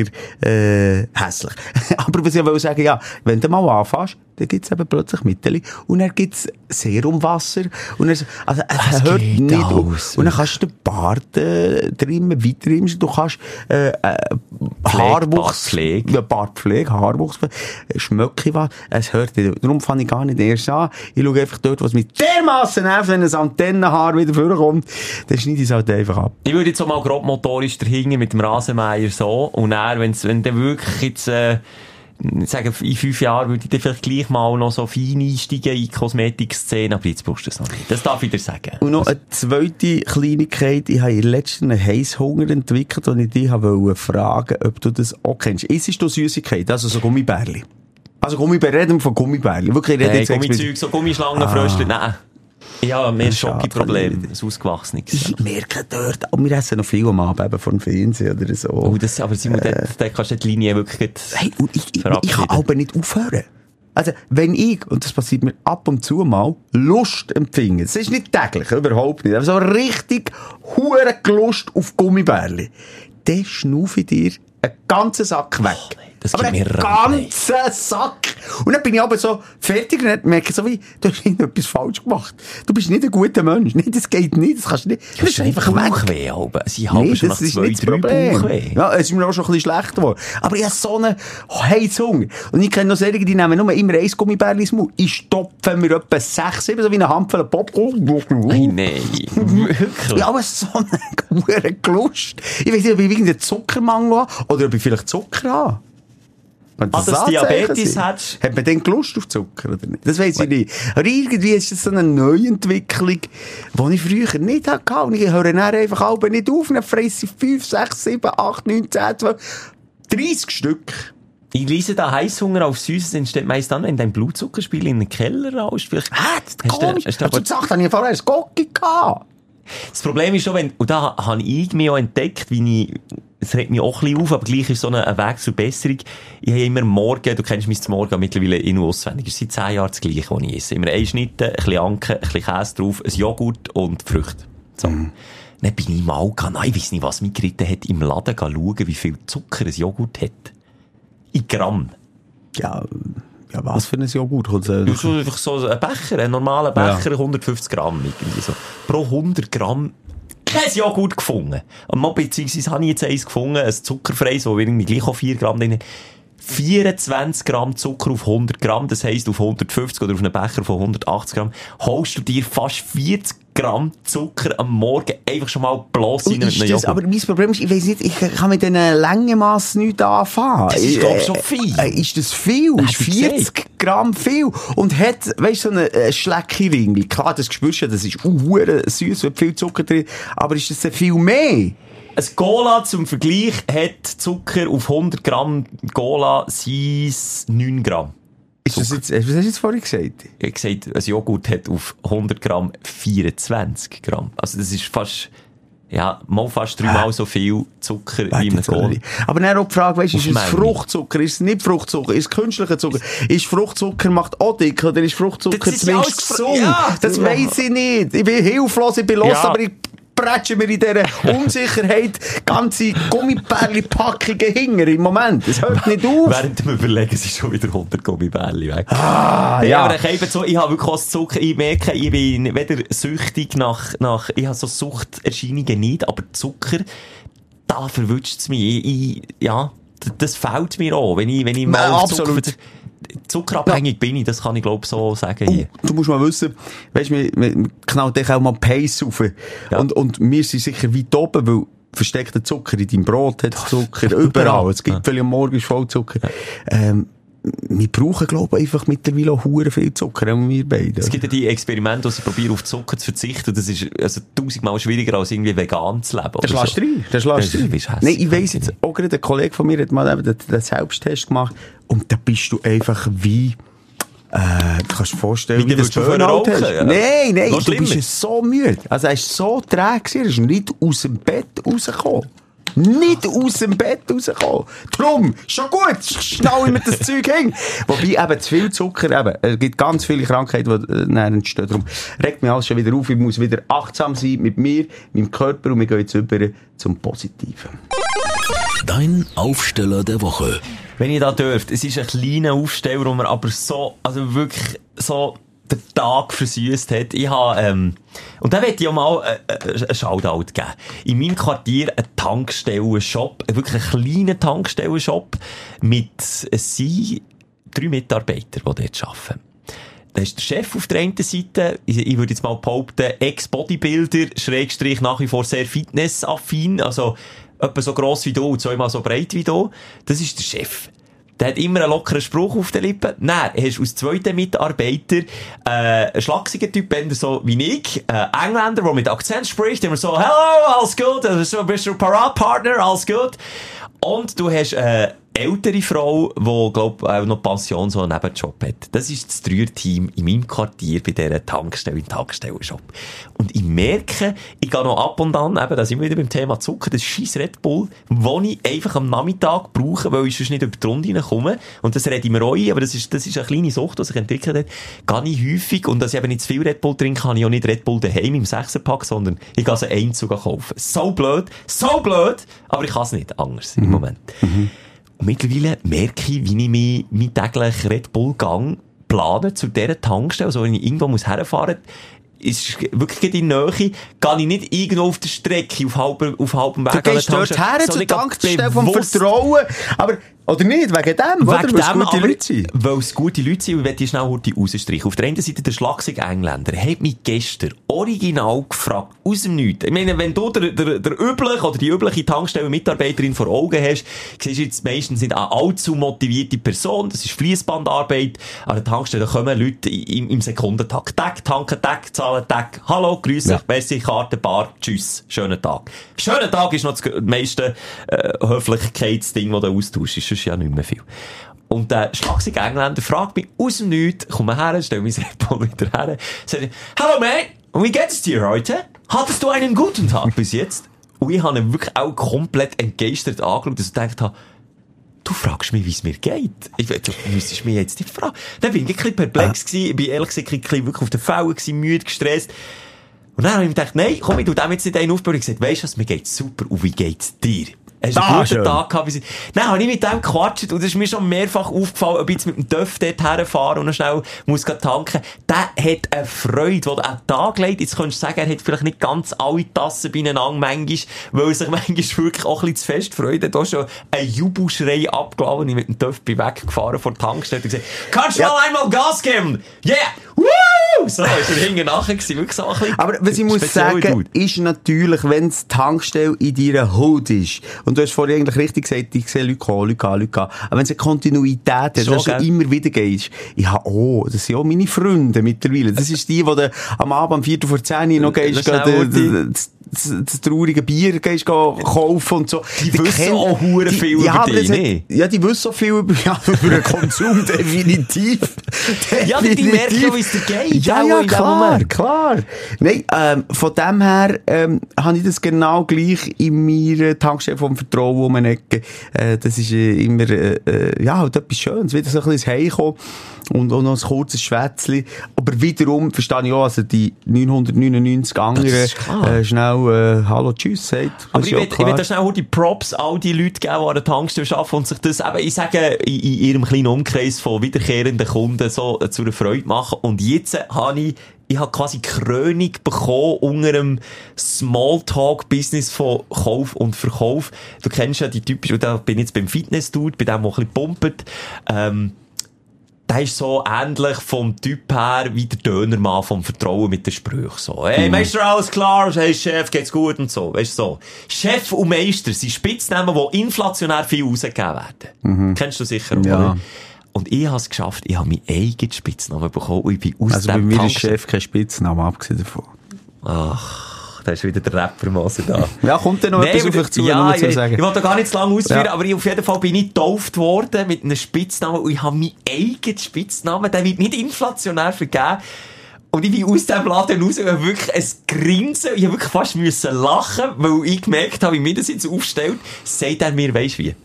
äh, hässlich. Aber was ich will sagen, ja, wenn du mal anfängst, dann gibt's eben plötzlich Mittel und dann gibt's Serumwasser und dann, also es hört nicht auf. Und dann kannst du den Bart äh, trimmen, weiter du kannst äh, äh, Haarwuchs, Bartpflege, Bartpflege, Haarwuchs, Schmöcke was, es hört nicht. Darum fange ich gar nicht erst an. Ich schaue einfach dort, was mit dermassen nervt, wenn ein Antennenhaar wieder vorkommt, dann schneide ich es halt einfach ab. Ich würde jetzt auch mal grob motorisch dahinter mit dem Rasenmäher so, und dann, wenn's, wenn der wirklich jetzt, äh, ich sage, in fünf Jahren würde ich dann vielleicht gleich mal noch so fein einsteigen in die Kosmetikszene, aber jetzt brauchst du das noch nicht. Das darf ich dir sagen. Und noch eine zweite Kleinigkeit. Ich habe in letzten einen Heisshunger entwickelt, und ich dich wollte fragen, ob du das auch kennst. Isst du Süßigkeit, also so Gummibärli? Also Gummibärli, reden wir von Gummibärli. Wirklich, hey, Gummizeug, so Gummischlangen, ah. Fröstchen, nein. Ja, mehr Schoki-Problem, das Ausgewachsene. Ich merke dort, aber wir essen noch viel am Abend, eben vom Fernsehen oder so. Oh, das, aber Simon, äh, da kannst du die Linie wirklich hey, und ich, ich, ich kann aber nicht aufhören. Also, wenn ich, und das passiert mir ab und zu mal, Lust empfinde, das ist nicht täglich, überhaupt nicht, aber so richtig hure Lust auf Gummibärli, dann schnaufe ich dir einen ganzen Sack weg. Oh, das aber einen ganzen Sack. Und dann bin ich aber so fertig und dann merke ich so wie, du hast irgendetwas falsch gemacht. Du bist nicht ein guter Mensch. Nein, das geht nicht, das kannst du nicht. Das ist einfach Bauchweh, aber sie haben nee, schon das nach ist zwei, nicht das drei Problem. Bauchweh. Ja, es ist mir auch schon ein bisschen schlecht geworden. Aber ich habe so einen Heizhunger. Und ich kenne noch solche, die nehmen nur immer ein Gummibärli ins Mund. Ich stopfe mir etwa sechs, sieben, so wie eine Handvoll Popcorn. Nein, nein. Wirklich? Ja, aber so eine gute Gelust. Ich weiss nicht, ob ich irgendeinen Zuckermangel habe oder ob ich vielleicht Zucker habe. Wenn Ah, dass du Diabetes hast? Hat man dann Lust auf Zucker oder nicht? Das weiss ich nicht. Aber irgendwie ist das so eine Neuentwicklung, die ich früher nicht hatte. Und ich höre dann einfach alle nicht auf. Dann fresse ich fünf, sechs, sieben, acht, neun, zehn, zwölf, dreissig Stück. Ich lese da Heißhunger auf Süßes entsteht meist dann, wenn dein Blutzuckerspiegel in den Keller rauscht. Vielleicht Ah, das ist hast du- komisch. hast du Hast du aber- gesagt, habe ich vorher ein Gocki gehabt? Das Problem ist schon, wenn, und da habe ich mich auch entdeckt, wie ich, es regt mich auch ein bisschen auf, aber gleich ist so ein Weg zur Besserung. Ich habe immer morgen, du kennst mich zum Morgen mittlerweile in- und auswendig, es ist seit zehn Jahren das Gleiche, was ich esse. Immer eine Schnitte, ein bisschen Anke, ein bisschen Käse drauf, ein Joghurt und Früchte. So. Mhm. Dann bin ich mal gegangen, ich weiss nicht, was mich geritten hat, im Laden schauen, wie viel Zucker ein Joghurt hat. In Gramm. Ja, ja, was für ein Joghurt? Kommt Das ist einfach so ein Becher, ein normaler Becher, Ja. hundertfünfzig Gramm irgendwie so. Pro hundert Gramm kein Joghurt gefunden. Und beziehungsweise habe ich jetzt eins gefunden, ein zuckerfreies, wo wir irgendwie gleich auch vier Gramm drin haben. vierundzwanzig Gramm Zucker auf hundert Gramm, das heisst auf hundertfünfzig oder auf einen Becher von hundertachtzig Gramm, holst du dir fast vierzig Gramm Zucker am Morgen einfach schon mal bloß rein Und mit ist einem das, Joghurt. aber mein Problem ist, ich weiss nicht, ich kann mit diesen Längenmassen nichts anfangen. Das ist, glaub ich, Äh, schon viel. Äh, ist das viel? Nein, Ist wie vierzig Gramm viel? Und hat, weißt du, so eine äh, Schlecki-Ringli. Klar, das spürst du ja, das ist uh, süß, mit viel Zucker drin. Aber ist das denn viel mehr? Ein Cola zum Vergleich hat Zucker auf hundert Gramm Cola sind's neun Gramm. Ist das jetzt, was hast du jetzt vorhin gesagt? Ich habe gesagt, ein Joghurt hat auf hundert Gramm vierundzwanzig Gramm. Also das ist fast, ja, mal fast dreimal so viel Zucker wie in einem Cola. Aber dann auch die Frage, weißt du, ist es Menge. Fruchtzucker, ist es nicht Fruchtzucker, ist es künstlicher Zucker, ist Fruchtzucker macht auch dick, oder ist Fruchtzucker Das ist zumindest alles Fr- gesund? ja, das ja. weiss ich nicht. Ich bin hilflos, ich bin los, Ja. aber ich prätsche mir in dieser Unsicherheit ganze Gummibärli-Packungen hinger im Moment. Es hört nicht auf. Während dem Überlegen sind schon wieder hundert Gummibärli weg. Ah, Ja, ja. aber ich eben so, ich habe wirklich auch das Zucker, ich merke, ich bin weder süchtig nach, nach, ich habe so Suchterscheinungen nicht, aber Zucker, da verwünscht es mich. Ich, ich, ja, d- das fehlt mir auch, wenn ich, wenn ich mal Ja, auf absolut. Zucker, zuckerabhängig bin ich, das kann ich glaube so sagen hier. Du musst mal wissen, weißt du, wir, wir knallt dich auch mal Pace rauf. Ja. Und, und wir sind sicher weit oben, weil versteckter Zucker in deinem Brot hat Zucker, überall. Es gibt viele am Morgen ist voll Zucker. Ähm, wir brauchen, glaube ich, einfach mittlerweile auch hure viel Zucker, auch wir beide. Es gibt ja die Experimente, wo sie probieren, auf Zucker zu verzichten. Das ist also tausendmal schwieriger, als irgendwie vegan zu leben. Das oder lässt so. rein. Das lässt Das rein. ist hässlich. Nein, ich weiss jetzt, auch gerade ein Kollege von mir hat mal eben den, den Selbsttest gemacht. Und da bist du einfach wie, äh, du kannst dir vorstellen, Wie wie, du das würdest Burnout rauchen, hast. ja. Nein, nein, Noch du bist schlimmer. ja so müde. Also er ist so träge gewesen, er ist nicht aus dem Bett rausgekommen. Nicht aus dem Bett rausgekommen. Drum, schon gut, schnell ich mir das Zeug hin. Wobei eben zu viel Zucker, eben, es gibt ganz viele Krankheiten, die äh, dann entstehen. Darum regt mich alles schon wieder auf. Ich muss wieder achtsam sein mit mir, meinem Körper, und wir gehen jetzt über zum Positiven. Dein Aufsteller der Woche. Wenn ich da dürft, es ist ein kleiner Aufsteller, wo man aber so, also wirklich so den Tag versüßt hat. Ich habe, ähm, und da möchte ich auch mal äh, äh, einen Shoutout geben. In meinem Quartier ein Tankstellen-Shop, wirklich einen kleinen Tankstellen-Shop mit, es sind drei Mitarbeiter, die dort arbeiten. Da ist der Chef auf der einen Seite, ich, ich würde jetzt mal behaupten, Ex-Bodybuilder, Schrägstrich nach wie vor sehr fitnessaffin, also etwa so gross wie du, zweimal so breit wie du. Das ist der Chef. Der hat immer einen lockeren Spruch auf den Lippen. Nein, er ist aus zweiten Mitarbeiter, äh, ein schlagsiger Typ, wenn so wie ich, äh, Engländer, der mit Akzent spricht, immer so, hello, alles gut, also, bist du Paradpartner, alles gut. Und du hast eine ältere Frau, die, glaub, auch noch Pension, so einen Nebenjob hat. Das ist das Dreier-Team in meinem Quartier bei dieser Tankstelle, im Tankstellen-Shop. Und ich merke, ich gehe noch ab und an, eben, da sind wir wieder beim Thema Zucker, das scheiß Red Bull, wo ich einfach am Nachmittag brauche, weil ich sonst nicht über die Runde reinkomme. Und das rede ich mir auch ein, aber das ist, das ist eine kleine Sucht, die sich entwickelt hat. Gehe ich häufig, und dass ich eben nicht zu viel Red Bull trinke, kann ich auch nicht Red Bull daheim im Sechserpack, sondern ich gehe sie einzeln kaufen. So blöd, so blöd, aber ich kann es nicht anders im Moment. Mhm. Und mittlerweile merke ich, wie ich mich meinen täglichen Red Bull-Gang plane zu dieser Tankstelle. Also wenn ich irgendwo muss herfahren muss, ist wirklich in der Nähe, gehe ich nicht irgendwo auf der Strecke, auf halbem, auf halbem Weg. Du gehst dort her zur Tankstelle vom Vertrauen, aber, oder nicht, wegen dem, wegen oder? Dem, weil es gute Leute sind. Weil es gute Leute sind, und ich möchte die schnell heute rausstreichen. Auf der einen Seite der schlagsige Engländer hat mich gestern original gefragt, aus dem Nichts. Ich meine, wenn du der, der, der übliche oder die übliche Tankstellen-Mitarbeiterin vor Augen hast, siehst du jetzt meistens nicht eine allzu motivierte Person, das ist Fliessbandarbeit. An der Tankstelle kommen Leute im, im Sekundentakt. Tag, tanken, Tag, zahlen, Tag. Hallo, grüß dich, ja. Merci, Karte, Bar, tschüss, schönen Tag. Schönen Tag ist noch das meiste äh, Höflichkeitsding, das du austauschst. Ist ja nicht mehr viel. Und der schlagsige Engländer fragt mich aus dem Nichts, komm mal her, stell mich selber wieder her, sagt, hallo mate, wie geht es dir heute? Hattest du einen guten Tag bis jetzt? Und ich habe ihn wirklich auch komplett entgeistert angeschaut, dass ich gedacht habe, du fragst mich, wie es mir geht. Ich, du müsstest mich jetzt nicht fragen. Dann bin ich ein bisschen perplex äh. gewesen, ich bin ehrlich gesagt ein bisschen wirklich auf den Fällen gewesen, müde, gestresst. Und dann habe ich mir gedacht, nein, komm, ich tu dem jetzt nicht einen aufbauen. Ich habe gesagt, weisst du was, mir geht's super, und wie geht's dir? Hast du einen guten Tag gehabt? Wie Nein, habe ich mit dem gequatscht, und es ist mir schon mehrfach aufgefallen, ob ich jetzt mit dem Töff dort herfahren und noch schnell muss tanken. Der hat eine Freude, die er an den Tag legt. Jetzt könntest du sagen, er hat vielleicht nicht ganz alle Tassen beieinander, manchmal, weil er sich manchmal wirklich auch ein bisschen zu fest freut. Er hat auch schon einen Jubelschrei abgelassen, und ich mit dem Töff bin weggefahren vor der Tankstelle und gesagt, kannst du ja. mal einmal Gas geben? Yeah! Woo! So, ist er hinten nachher gewesen, wirklich so ein bisschen. Aber was ich muss sagen, Dude. Ist natürlich, wenn es die Tankstelle in deiner Haut ist, und du hast vorhin eigentlich richtig gesagt, ich sehe Leute kommen, Leute gehen, Leute gehen. Aber wenn es eine Kontinuität hat, dass du immer wieder gehst, ich habe, oh, das sind auch meine Freunde mittlerweile. Das ist die, die du am Abend, am Viertel vor zehn noch gehst, das, das, das traurige Bier gehst kaufen und so. Die, die wissen kennen, auch hure viel die, über dich, ne? Ja, die wissen auch viel über, ja, über den Konsum, definitiv. definitiv. Ja, die merken, wie es dir geht. Ja, ja, klar, klar. Nein, ähm, von dem her, ähm, habe ich das genau gleich in meiner Tankstelle vom Vertrauen um eine Ecke. Äh, das ist äh, immer, äh, ja, halt etwas Schönes. Wieder so ein bisschen Heimkommen und auch noch ein kurzes Schwätzchen. Aber wiederum verstehe ich auch, also die neunhundertneunundneunzig anderen, äh, schnell, äh, hallo, tschüss, sagt. Aber ich will, ich will da schnell die Props all die Leute geben, die an der Tankstelle arbeiten und sich das eben, ich sage, in, in ihrem kleinen Umkreis von wiederkehrenden Kunden so äh, zu einer Freude machen. Und jetzt habe ich, ich habe quasi Krönung bekommen unter einem Smalltalk-Business von Kauf und Verkauf. Du kennst ja die typische, da bin ich jetzt beim Fitness-Dude, bei dem, der ein bisschen pumpt. Ähm, der ist so ähnlich vom Typ her wie der Dönermann vom Vertrauen mit den Sprüchen. So, hey, Meister, alles klar? Hey, Chef, geht's gut? Und so, weißt du, so. Chef und Meister sind Spitznamen, die inflationär viel rausgegeben werden. Mhm. Kennst du sicher, oder? Ja. Und ich habe es geschafft, ich habe meinen eigenen Spitznamen bekommen und ich bin aus also dem bei mir ist Chef kein Spitzname, abgesehen davon. Ach, da ist wieder der Rapper-Masse da. Ja, kommt denn noch nee, etwas auf euch zu, ja, ich, sagen. Ich wollte da gar nicht zu lange ausführen, ja. aber ich, auf jeden Fall bin ich getauft worden mit einem Spitznamen und ich habe meinen eigenen Spitznamen, der wird nicht inflationär vergeben. Und ich bin aus dem Laden raus und habe wirklich ein Grinsen, ich habe wirklich fast müssen lachen, weil ich gemerkt habe, wie mir das jetzt aufstellt, sagt er mir, weisst wie?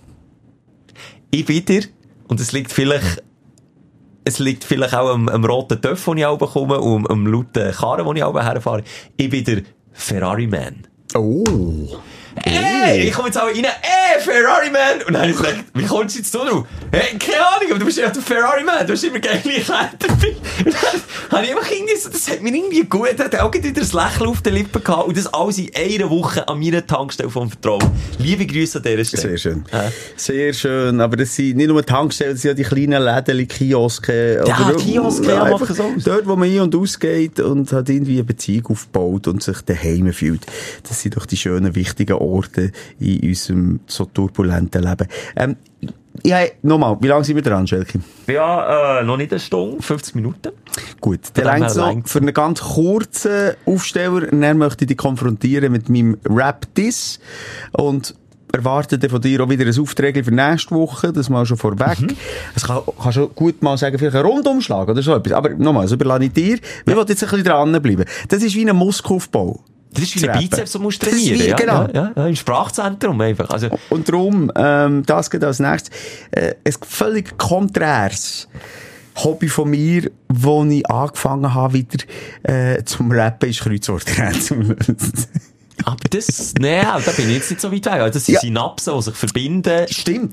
Ich wieder, und es liegt vielleicht, es liegt vielleicht auch am, am roten Töff, den ich auch bekomme, und am, am lauten Karren, den ich auch herfahre. Ich bin der Ferrari-Man. Oh. Ey, ich komme jetzt auch rein, ey, Ferrari-Man! Und dann habe ich gesagt, wie kommst du jetzt drauf? Hey, keine Ahnung, aber du bist ja der Ferrari-Man, du hast immer geile Kleider dabei. Und dann habe ich einfach irgendwie so, das hat mir irgendwie gut, hat auch wieder das Lächeln auf den Lippen gehabt, und das alles in einer Woche an meiner Tankstelle vom Vertrauen. Liebe Grüße an dieser Stelle. Sehr schön. Äh? Sehr schön, aber das sind nicht nur Tankstellen, das sind ja die kleinen Läden, Kioske. Ja, oder Kioske, ja, ja, machen so. Dort, wo man ein- und ausgeht und hat irgendwie eine Beziehung aufgebaut und sich daheim fühlt. Das sind doch die schönen, wichtigen Orte in unserem so turbulenten Leben. Ähm, ja, nochmal, wie lange sind wir dran, Schelke? Ja, äh, noch nicht eine Stunde, fünfzig Minuten. Gut, der reicht noch für einen ganz kurzen Aufsteller. Dann möchte ich dich konfrontieren mit meinem Rap-Diss und erwarte von dir auch wieder ein Aufträge für nächste Woche, das mal schon vorweg. Mhm. Das kann, kannst du gut mal sagen, vielleicht ein Rundumschlag oder so etwas. Aber nochmal, das überlasse ich dir. Wir wollen jetzt ein bisschen dranbleiben. Das ist wie ein Muskelaufbau. Das ist wie ein Bizeps, den musst du trainieren. Wie, ja, genau. Ja, ja, im Sprachzentrum einfach. Also. Und darum, ähm, das geht als nächstes, äh, ein völlig konträres Hobby von mir, wo ich angefangen habe, wieder, äh, zum Rappen, ist Kreuzworträtsel. Aber das, nee, da bin ich jetzt nicht so weit weg. Also das sind ja Synapsen, die sich verbinden. Stimmt.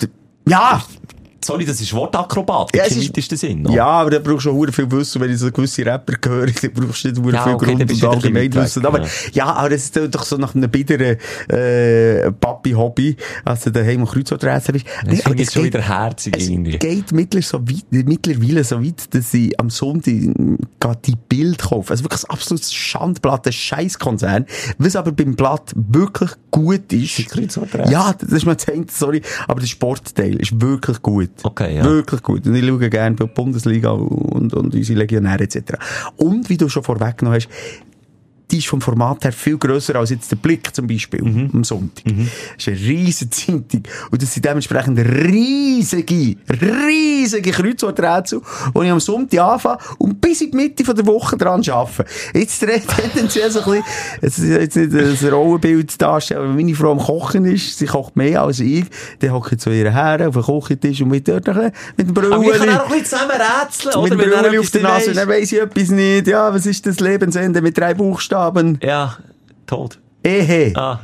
Ja! Sorry, das ist Wortakrobatik Ja, es im ist- weitesten Sinn. oder? Ja, aber da brauchst du schon viel Wissen. Wenn ich so gewisse Rapper höre, dann brauchst du nicht Ja, viel okay, Grund dann bist und du wieder ein bisschen Allgemeinwissen. weit Aber, weg, ja, aber das ist doch so nach einem bitteren, äh, Papi-Hobby, als du daheim am Kreuzworträtsel bist. Das Nee, aber finde ich es jetzt schon geht- wieder herzig Es irgendwie. geht mittlerweile so weit, mittlerweile so weit, dass ich am Sonntag gerade die Bild kaufe. Also wirklich ein absolutes Schandblatt, ein Scheisskonzern. Was aber beim Blatt wirklich gut ist. Kreuzworträtsel? Ja, das ist mir das eine, sorry. Aber der Sportteil ist wirklich gut. Okay, ja. Wirklich gut. Und ich schaue gerne bei der Bundesliga und, und unsere Legionäre et cetera. Und wie du schon vorweggenommen hast, die ist vom Format her viel grösser als jetzt der Blick zum Beispiel Mhm. am Sonntag. Das ist eine riesige Zeitung. Und das sind dementsprechend riesige, riesige Kreuzworträtsel, die ich am Sonntag anfange und bis in die Mitte von der Woche dran arbeite. Jetzt dreht tendenziell so ein bisschen, es ist jetzt nicht ein Rollenbild darstellen, aber wenn meine Frau am Kochen ist, sie kocht mehr als ich, dann hocke ich zu ihr her auf den Küchentisch und mit dort noch ein bisschen- mit dem Aber wir können Brülli. auch ein bisschen zusammen rätseln, oder? Mit dem Wenn er Brülli auf etwas der nicht Nase, weiss. dann weiss ich etwas nicht. Ja, was ist das Lebensende mit drei Buchstaben? Ja, tot. Ehe. Ah.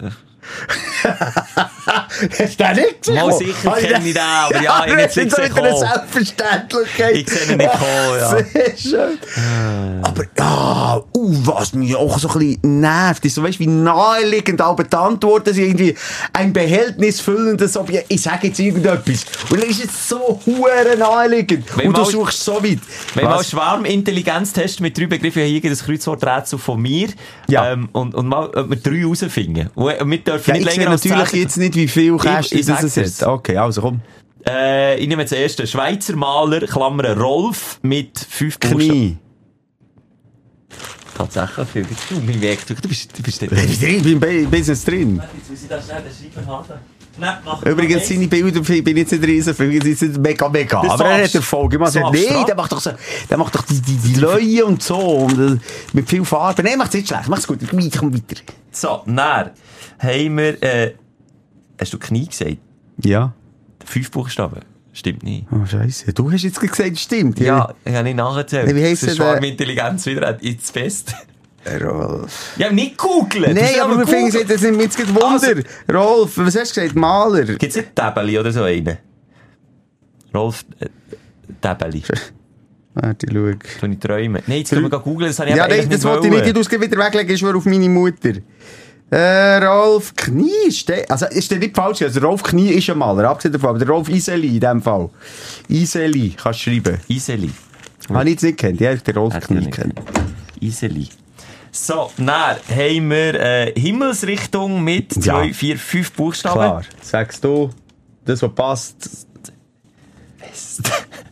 Hast du den nicht gesehen? Mal sicher kenne ich den, aber ja, ich habe jetzt nicht das ist gesehen doch wieder eine kommen. Selbstverständlichkeit. Ich sehe ihn nicht kommen, ja. Sehr schön. Aber, ja, uh, was mich auch so ein bisschen nervt, ist so, weißt du, wie naheliegend aber die Antworten sind, irgendwie ein behältnisfüllendes Objekt. Ich sage jetzt irgendetwas. Und dann ist es so hure naheliegend. Wenn Und du mal- suchst so weit. Wenn wir mal Was? Schwarmintelligenztest mit drei Begriffen, ich habe hier das Kreuzworträtsel von mir. Ja. Ähm, und, und mal, ob wir drei rausfinden. Und wir dürfen Ja, nicht ich sehe länger als natürlich zehn- jetzt nicht, wie viel Kästchen ich das sag's es ist. jetzt. Okay, also komm. Äh, ich nehme jetzt den ersten. Schweizer Maler, Klammern Rolf, mit fünf Buchstaben. Knie. Tatsächlich, viel. Du, mein Weg, du bist, du bist dort. Ich bin drin, bin im Business drin. Jetzt muss ich das schnell den Schreiber haben. Nein, mach Übrigens, seine Bilder bin ich jetzt nicht riesen viel, die sind mega, mega. Das Aber er darfst- hat Erfolg. Ich muss das sagen, darfst nee, du. der macht doch so, der macht doch die, die, die Leue und so, und, äh, mit viel Farbe. Nee, macht's nicht schlecht, mach's gut, ich komm weiter. So, dann haben wir, äh, hast du Knie gesagt? Ja. Fünf Buchstaben. Stimmt nicht. Oh, Scheisse. Du hast jetzt gesagt, stimmt. Ja, ich habe nicht nachgezählt. Wie heisst das ist der- Schwarmintelligenz wieder ins Beste. Rolf. Ja, nicht googeln. Nein, aber wir finden es, das sind mir jetzt gerade Wunder. Rolf, was hast du gesagt? Maler. Gibt's nicht Tabeli oder so einen? Rolf, äh, Tabeli. Warte, schau. Wenn ich träume. Nein, jetzt können wir googeln, das habe ich Ja, aber nein, eigentlich das nicht wollte ich nicht, wollen. du es wieder weglegen, ist nur auf meine Mutter. Äh, Rolf Knie, ste also ist der nicht falsch, also Rolf Knie ist ein Maler, abgesehen davon, aber der Rolf Iseli in dem Fall. Iseli, kannst du schreiben. Iseli. Habe ich jetzt nicht gekannt, ja, ich den Rolf Hat er Knie nicht. kennt. Iseli. So, dann haben wir äh, Himmelsrichtung mit zwei, Ja. vier, fünf Buchstaben. Klar, sagst du, das was passt, West.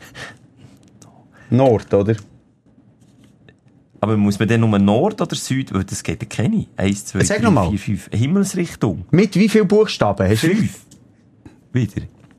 Nord, oder? Aber muss man denn nur Nord oder Süd? Weil das geht ja keine. Eins, zwei, Sag drei, noch mal. vier, fünf. Himmelsrichtung. Mit wie vielen Buchstaben hast du? Fünf. Wieder.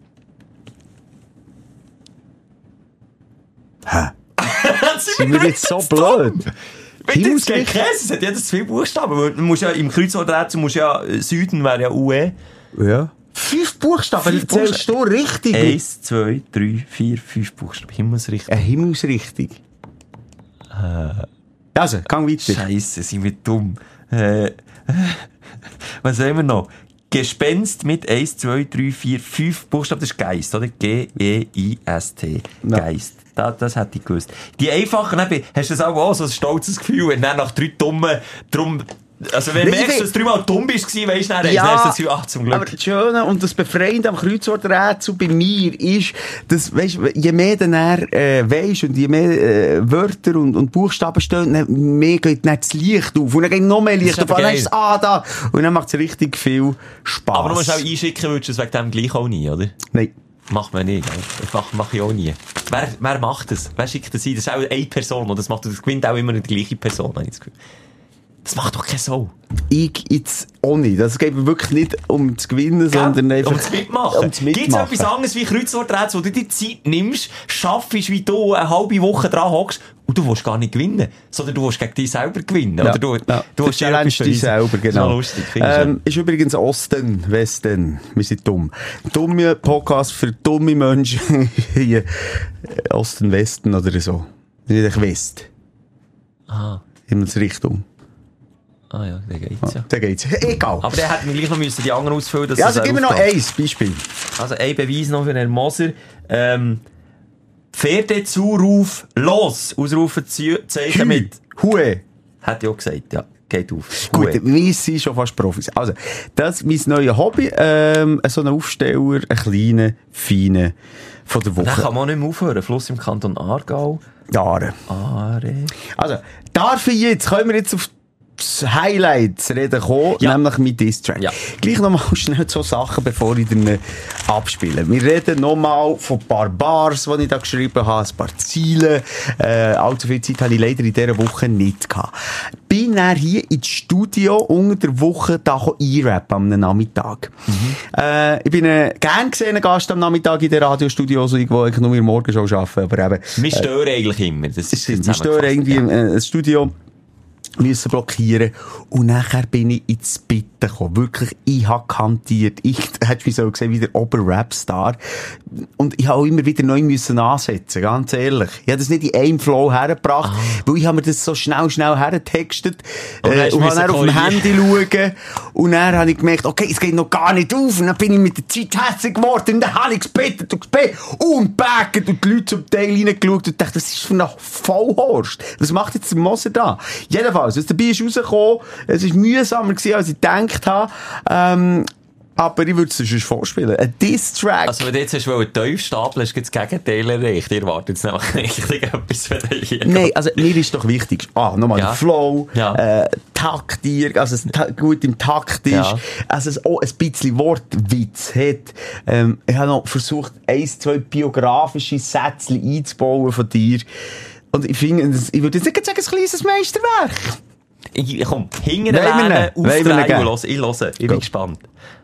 Hä? Sind wir jetzt so blöd? Bitte, es geht Himmelsrichtung? keins. Es hat ja das viele Buchstaben. Weil Man muss ja im Kreuzworträtsel muss ja, äh, Süden wäre ja U E. Ja. Fünf Buchstaben, Fünf zählst du richtig? Eins, zwei, drei, vier, fünf Buchstaben. Himmelsrichtung. Eine Himmelsrichtung. Äh. Also, gang weiter. Scheiße, sind wir dumm. Äh, was haben wir noch? Gespenst mit eins, zwei, drei, vier, fünf Buchstaben. Das ist Geist, oder? G E I S T. Ja. Geist. Das, das hätte ich gewusst. Die einfachen, eben, hast du das auch, auch so ein stolzes Gefühl, wenn du dann nach drei dummen, drum, also wenn du Nee, merkst, ich- dass du dreimal dumm bist, weisst du, dann, Ja, dann hast du das Gefühl, ach, zum Glück. aber das Schöne und das Befreiende am Kreuzworträtsel bei mir ist, dass, weißt, je mehr du dann, äh, weisst und je mehr äh, Wörter und, und Buchstaben stehen, dann mehr geht dann das Licht auf. Und dann geht noch mehr Licht Das ist auf. Und aber dann geil. ist es, ah, da. Und dann macht es richtig viel Spass. Aber du musst auch einschicken, würdest du es wegen dem gleich auch nie, oder? Nein. Macht man nicht, oder? Das mach, mach ich auch nie. Wer, wer macht das? Wer schickt das ein? Das ist auch eine Person, und das macht, das gewinnt auch immer die gleiche Person, habe ich das Gefühl. Das macht doch keine Sau. Ich jetzt auch nicht. Das geht mir wirklich nicht um zu gewinnen, sondern einfach um das Mitmachen. um das Gibt es Mitmachen. etwas anderes wie Kreuzworträtsel, wo du dir Zeit nimmst, schaffst, wie du eine halbe Woche dran hockst und du willst gar nicht gewinnen, sondern du willst gegen dich selber gewinnen. Ja, Oder du, ja. du willst dir challenge etwas dich beweisen. selber, genau. Das ist noch lustig, finde ich. Ähm, ist übrigens Osten, Westen. Wir sind dumm. Dumme Podcast für dumme Menschen. Hier. Äh, Osten, Westen oder so. Nicht echt West. Aha. Himmelsrichtung. Ah ja, der geht's ja. Der geht's. Egal. Aber der hätte mir gleich noch müssen die anderen ausfüllen müssen. Ja, also gib mir noch ein Beispiel. Also ein Beweis noch für Herrn Moser. Ähm, Pferdezuruf los! Ausrufezeichen mit Hue. Hat ich auch gesagt, ja. Geht auf. Gut, Hue. wir sind schon fast Profis. Also, das ist mein neues Hobby. Ähm, so ein Aufsteller, ein kleiner, feiner von der Woche. Dann kann man auch nicht mehr aufhören. Fluss im Kanton Aargau. Jahre. Aare. Also, darf ich jetzt, können wir jetzt auf das Highlight reden kommen, Ja. nämlich mein Diss-Track. Ja. Gleich nochmal schnell so Sachen, bevor ich dann abspiele. Wir reden nochmal von ein paar Bars, die ich da geschrieben habe, ein paar Ziele. Äh, allzu viel Zeit habe ich leider in dieser Woche nicht gehabt. Bin dann hier ins Studio unter der Woche da einrappen am Nachmittag. Mhm. Äh, ich bin ein gern gesehener Gast am Nachmittag in den Radiostudios, wo ich nur in der Morgenshow arbeite. Aber eben, Wir stören äh, eigentlich immer. Das ist wir stören irgendwie äh, ein Studio müssen blockieren. Und nachher bin ich ins Bitten gekommen. Wirklich, ich habe kantiert. Ich, hättest mich so gesehen wie der Ober-Rap-Star. Und ich habe auch immer wieder neu müssen ansetzen, ganz ehrlich. Ich habe das nicht in einem Flow hergebracht, ah. weil ich habe mir das so schnell, schnell hergetextet. Und, äh, und habe dann auf dem Handy schauen. Und dann habe ich gemerkt, okay, es geht noch gar nicht auf. Und dann bin ich mit der Zeit hässlich geworden. Und dann habe ich gebeten und gebeten und gebeten und die Leute zum Teil reingeschaut und dachte, das ist von einem Vollhorst. Was macht jetzt der Moser da? Jedenfalls, was dabei ist rausgekommen, es war mühsamer gewesen, als ich gedacht habe. Ähm, aber ich würde es dir schon vorspielen. Ein Diss-Track. Also, wenn du jetzt hast, einen Tiefstapel hast, gibt es das Gegenteil erreicht. Ihr wartet jetzt nämlich richtig etwas, wenn ihr hier Nein, also mir ist doch wichtig, ah, nochmal ja. der Flow, ja. äh, Taktik, also es ta- gut im Takt ist, ja. also es auch ein bisschen Wortwitz hat. Ähm, ich habe noch versucht, ein, zwei biografische Sätze einzubauen von dir. Und ich finde, ich würde jetzt nicht sagen, ein kleines Meisterwerk. Ich, komm, hinten rein, aufdrehen und hören. Ich höre. Ich bin Go. gespannt.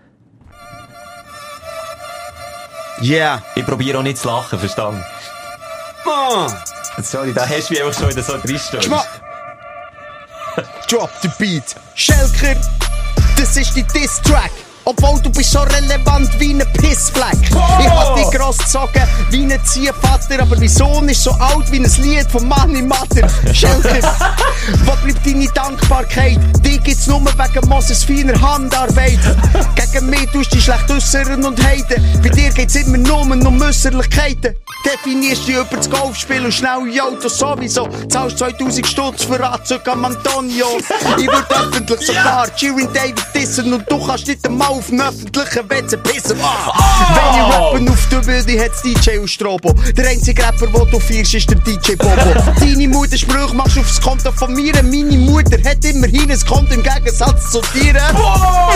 Ja. Yeah. Ich probiere auch nicht zu lachen, verstanden? Oh. Sorry, da hast du mich einfach schon wieder so drinstehst. Drop the beat. Schelker, das ist die Diss-Track. Obwohl du bist so relevant wie ein Pissfleck. Oh! Ich hab dich grossgezogen wie ein Ziehvater, aber mein Sohn ist so alt wie ein Lied von Manni Matter. Schelker, wo bleibt deine Dankbarkeit? Die gibt's nur wegen Moses feiner Handarbeit. Gegen mich tust du dich schlecht äußern und haten. Bei dir geht's immer nur um Äußerlichkeiten. Definierst dich über das Golfspiel und schnelle Autos sowieso. Zahlst zweitausend Stutz für Anzug am Antonio. Ich würd öffentlich sogar Jirin David dissen und du kannst nicht einmal auf dem öffentlichen W C pissen. Ah. Oh. Wenn ich rappen auf der Bühne, hat's D J und Strobo. Der einzige Rapper, den du feierst, ist der D J Bobo. Deine Muttersprüche machst du aufs Konto von mir. Meine Mutter hat immerhin ein Konto im Gegensatz zu dir. Oh.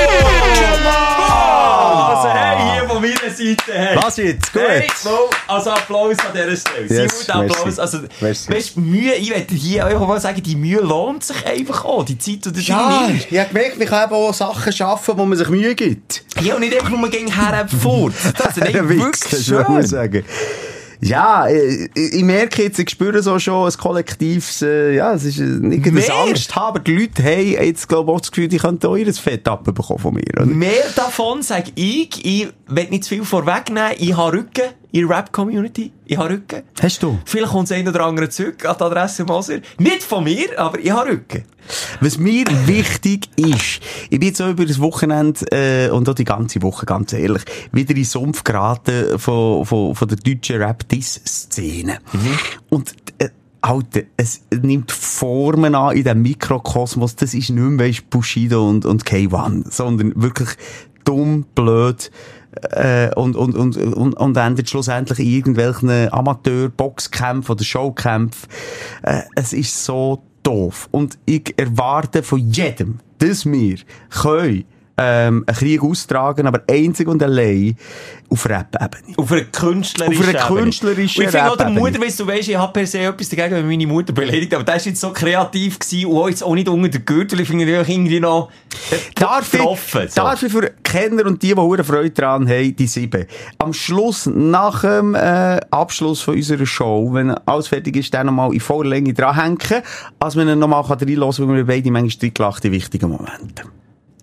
Also hey, hier von meiner Seite. Hey. Was jetzt? Gut. Hey, so, also Applaus an dieser Stelle. Yes, Simon, Applaus. Also, weißt du, Mühe, ich werde hier auch mal sagen, die Mühe lohnt sich einfach auch. Die Zeit, die du ja, nimmst. Ich habe gemerkt, man kann eben auch Sachen schaffen, wo man sich Mühe gibt. Ja, und nicht einfach nur gegen her fort. Das ist nicht wirklich schön. Das muss sagen. Ja, ich, ich merke jetzt, ich spüre so schon ein kollektives, äh, ja, es ist nicht eine Angst haben, aber die Leute haben jetzt, glaube ich, auch das Gefühl, die könnten euer Fett abbekommen von mir, oder? Mehr davon sage ich, ich will nicht zu viel vorwegnehmen, ich habe Rücken in der Rap-Community, ich habe Rücken. Hast du? Vielleicht kommt das ein oder andere zurück an die Adresse Moser. Nicht von mir, aber ich habe Rücken. Was mir wichtig ist, ich bin jetzt auch über das Wochenende, äh, und auch die ganze Woche, ganz ehrlich, wieder in den Sumpf geraten von, von, von der deutschen Rap-Diss-Szene. Mhm. Und, äh, Alter, es nimmt Formen an in diesem Mikrokosmos, das ist nicht mehr, weißt, Bushido und, und K eins, sondern wirklich dumm, blöd, Äh, und, und, und, und, und endet schlussendlich in irgendwelchen Amateur-Boxkämpfen oder Showkämpfen. Äh, es ist so doof. Und ich erwarte von jedem, dass wir können, ähm, einen Krieg austragen, aber einzig und allein auf Rap-Ebene. Auf einer künstlerischen Ebene. Auf einer künstlerischen Ebene. Und ich finde auch der Mutter, weißt du, weißt, ich habe per se etwas dagegen, wenn meine Mutter beleidigt, aber der ist jetzt so kreativ gewesen und auch jetzt auch nicht unter der Gürtel. Ich finde die auch irgendwie noch darf getroffen. Ich, so. Darf ich für Kenner und die, die hohe Freude daran haben, die sieben. Am Schluss, nach dem äh, Abschluss von unserer Show, wenn alles fertig ist, dann nochmal in voller Länge dranhängen, als man ihn nochmal reinlassen kann, weil wir beide manchmal drin gelacht in wichtigen Momenten.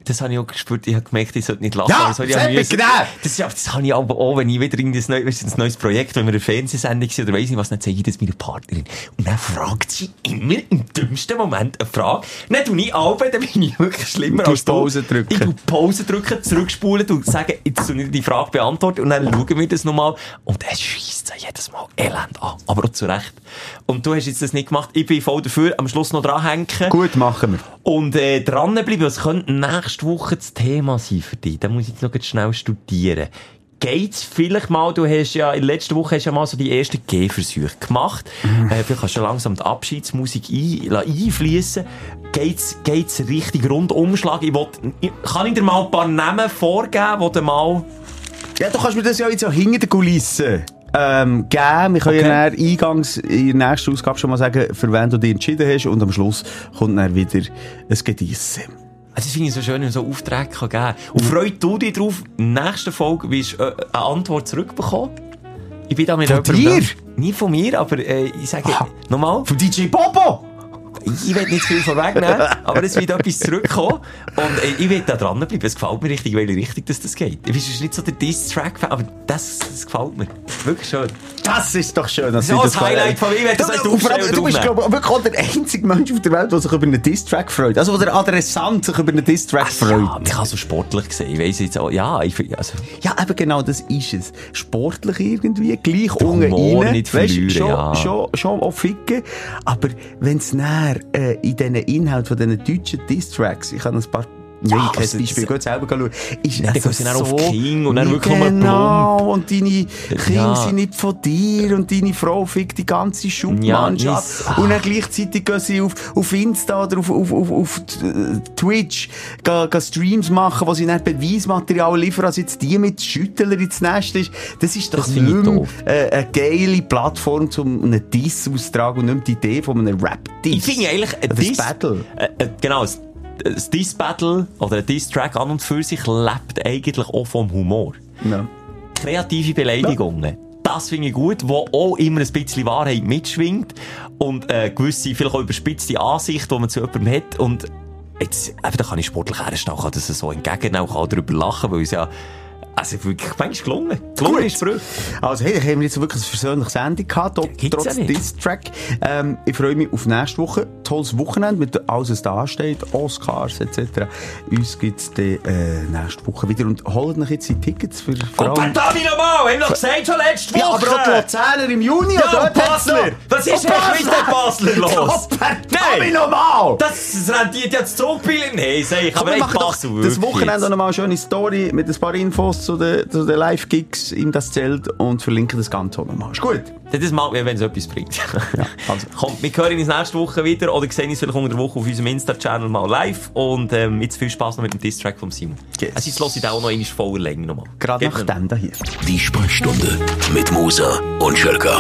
Das habe ich auch gespürt. Ich habe gemerkt, ich sollte nicht lachen. Ja, das habe ich sehr auch müssen. genau. Das, ja, das habe ich aber auch, wenn ich wieder irgendein neues, weißt du, ein neues Projekt, wenn wir eine Fernsehsendung sind oder weiss nicht was, dann zeige ich das meiner Partnerin. Und dann fragt sie immer im dümmsten Moment eine Frage. Dann tue ich alle, dann bin ich wirklich schlimmer Du als du. Pause drücken. Ich tue Pause drücken, zurückspulen und sagen, jetzt soll ich die Frage beantworten und dann schauen wir das nochmal. Und dann scheisst sie jedes Mal elend an. Aber auch zu Recht. Und du hast jetzt das nicht gemacht. Ich bin voll dafür, am Schluss noch dranhängen. Gut, machen wir. Und äh, dranbleiben, was könnte nächste Woche das Thema sein für dich? Da muss ich jetzt noch ganz schnell studieren. Geht's vielleicht mal, du hast ja, in der letzten Woche hast ja mal so die ersten Gehversuche gemacht. Mhm. Äh, vielleicht kannst du langsam die Abschiedsmusik ein, einfließen. Geht's, geht's richtig Rundumschlag? Ich will, ich, kann ich dir mal ein paar Namen vorgeben, wo du mal... Ja, du kannst mir das ja jetzt so hinter den Kulissen ähm, geben. Wir können Okay. ja dann eingangs in der nächsten Ausgabe schon mal sagen, für wen du dich entschieden hast. Und am Schluss kommt dann wieder ein Gediessen. Also, das finde ich so schön, wenn man so Aufträge kann geben kann. Und freut du dich drauf, in der nächsten Folge wirst du äh, eine Antwort zurückbekommen? Ich bin da mit Von jemandem- dir? Nicht von mir, aber äh, ich sage, Ah. nochmal, Von D J Bobo! ich will nicht zu viel vorwegnehmen, aber es wird etwas zurückkommen. Und äh, ich will da dranbleiben. Es gefällt mir richtig, weil richtig, dass das geht. Ich bin nicht so der Diss-Track-Fan, aber das, das gefällt mir. Wirklich schön. Das ist doch schön. Das ist auch ein Highlight von mir. Ich werde das Du, nicht vor allem, aufstellen du bist, draufnehmen. glaube ich, wirklich auch der einzige Mensch auf der Welt, der sich über einen Diss-Track freut. Also, wo der Adressant sich über einen Diss-Track freut. Ja, ich habe so sportlich gesehen. Ich weiss jetzt auch, ja, ich finde, also, Ja, eben genau, das ist es. Sportlich irgendwie, gleich Den unten Humor rein. nicht Weisst, verlieren, schon, ja. schon, schon auch ficken. Aber wenn es näher äh, in diesen Inhalt von diesen deutschen Diss-Tracks, ich habe ein paar... Ja, Ja, ich kein also, Beispiel, das- geht selber schauen. Ist Ja, dann also gehen sie dann auf so King und dann nicht wirklich mal genau, und deine Kinder Ja. sind nicht von dir und deine Frau fickt die ganze Schubmannschaft. Ja, nicht- und dann gleichzeitig gehen sie auf, auf Insta oder auf, auf, auf, auf äh, Twitch gehen, gehen Streams machen, wo sie dann Beweismaterial liefern, als jetzt die mit Schüttler ins Nest ist. Das ist doch Das finde ich nicht mehr doof. äh, eine geile Plattform, um einen Diss auszutragen und nicht mehr die Idee von einem Rap-Diss. ich finde eigentlich, ein Das Diss, Battle. Äh, äh, genau, das, das Diss-Battle oder ein Diss-Track an und für sich lebt eigentlich auch vom Humor. Ja. Kreative Beleidigungen. Das finde ich gut, wo auch immer ein bisschen Wahrheit mitschwingt und äh, gewisse, vielleicht auch überspitzte Ansicht, die man zu jemandem hat. Und jetzt, eben, da kann ich sportlich herstellen, kann das so entgegennehmen, kann darüber lachen, weil es ja, also wirklich, manchmal gelungen. Gelungen Gut. ist Sprüche. Also, hey, da haben wir jetzt wirklich ein persönliches Ende gehabt, trotz, Gibt's ja trotz nicht. Diss-Track. Ähm, ich freue mich auf nächste Woche. Tolles Wochenende mit alles, was da steht, Oscars et cetera. Uns gibt's dann äh, nächste Woche wieder. Und holt euch jetzt die Tickets für vor Und allem... verdammt nochmal, haben wir doch gesagt schon letzte Woche. Ja, aber auch die Luzerner im Juni. Ja, dort hat's Basler. noch- Was ist Oh, denn mit den Basler los? Oh, verdammt Nein. nochmal! Das rentiert ja das Zugbillen. Nein, sag ich, Komm, aber wir ich machen doch Basel das wirklich Wochenende jetzt. noch mal eine schöne Story mit ein paar Infos zu den, zu den Live-Gigs in das Zelt und verlinken das Ganze auch nochmal. Ist gut? Das macht mir, wenn es etwas bringt. Ja, also. Kommt, wir hören uns nächste Woche wieder oder sehen uns vielleicht unter der Woche auf unserem Insta-Channel mal live. Und ähm, jetzt viel Spaß noch mit dem Diss-Track von Simon. Yes. Also jetzt höre ich auch noch einmal voller Länge nochmal. Gerade Geht nach mir- dem da hier. Die Sprechstunde mit Musa und Schelka.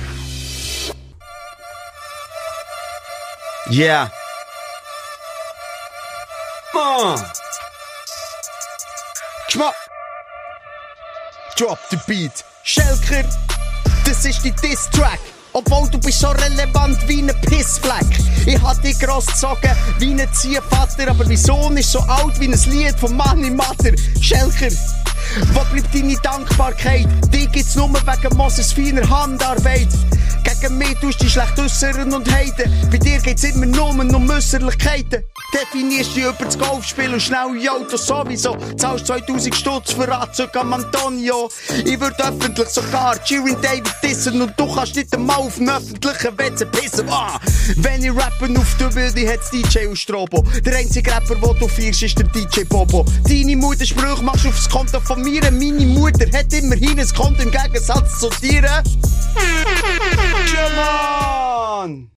Yeah. Ah. Geschmack. Drop the beat. Schelker, das ist die Diss-Track. Obwohl du bist so relevant wie ein Pissfleck. Ich hab dich grossgezogen wie ein Ziehvater, aber mein Sohn ist so alt wie ein Lied von Manni Matter. Schelker, wo bleibt deine Dankbarkeit? Die gibt's nur wegen Moses feiner Handarbeit. Gegen mich tust du dich schlecht äußern und haten. Bei dir geht's immer nur um Äußerlichkeiten. Definierst dich über das Golfspiel und schnelle Autos sowieso. Zahlst zweitausend Stutz für Anzug am Antonio. Ich würde öffentlich sogar Shirin David dissen und du kannst nicht einmal auf den öffentlichen W C pissen. Ah, wenn ich rappen auf der Bühne, hat's D J und Strobo. Der einzige Rapper, den du feierst, ist der D J Bobo. Deine Muttersprüche machst du aufs Konto von mir. Meine Mutter hat immerhin ein Konto im Gegensatz zu dir. Come on!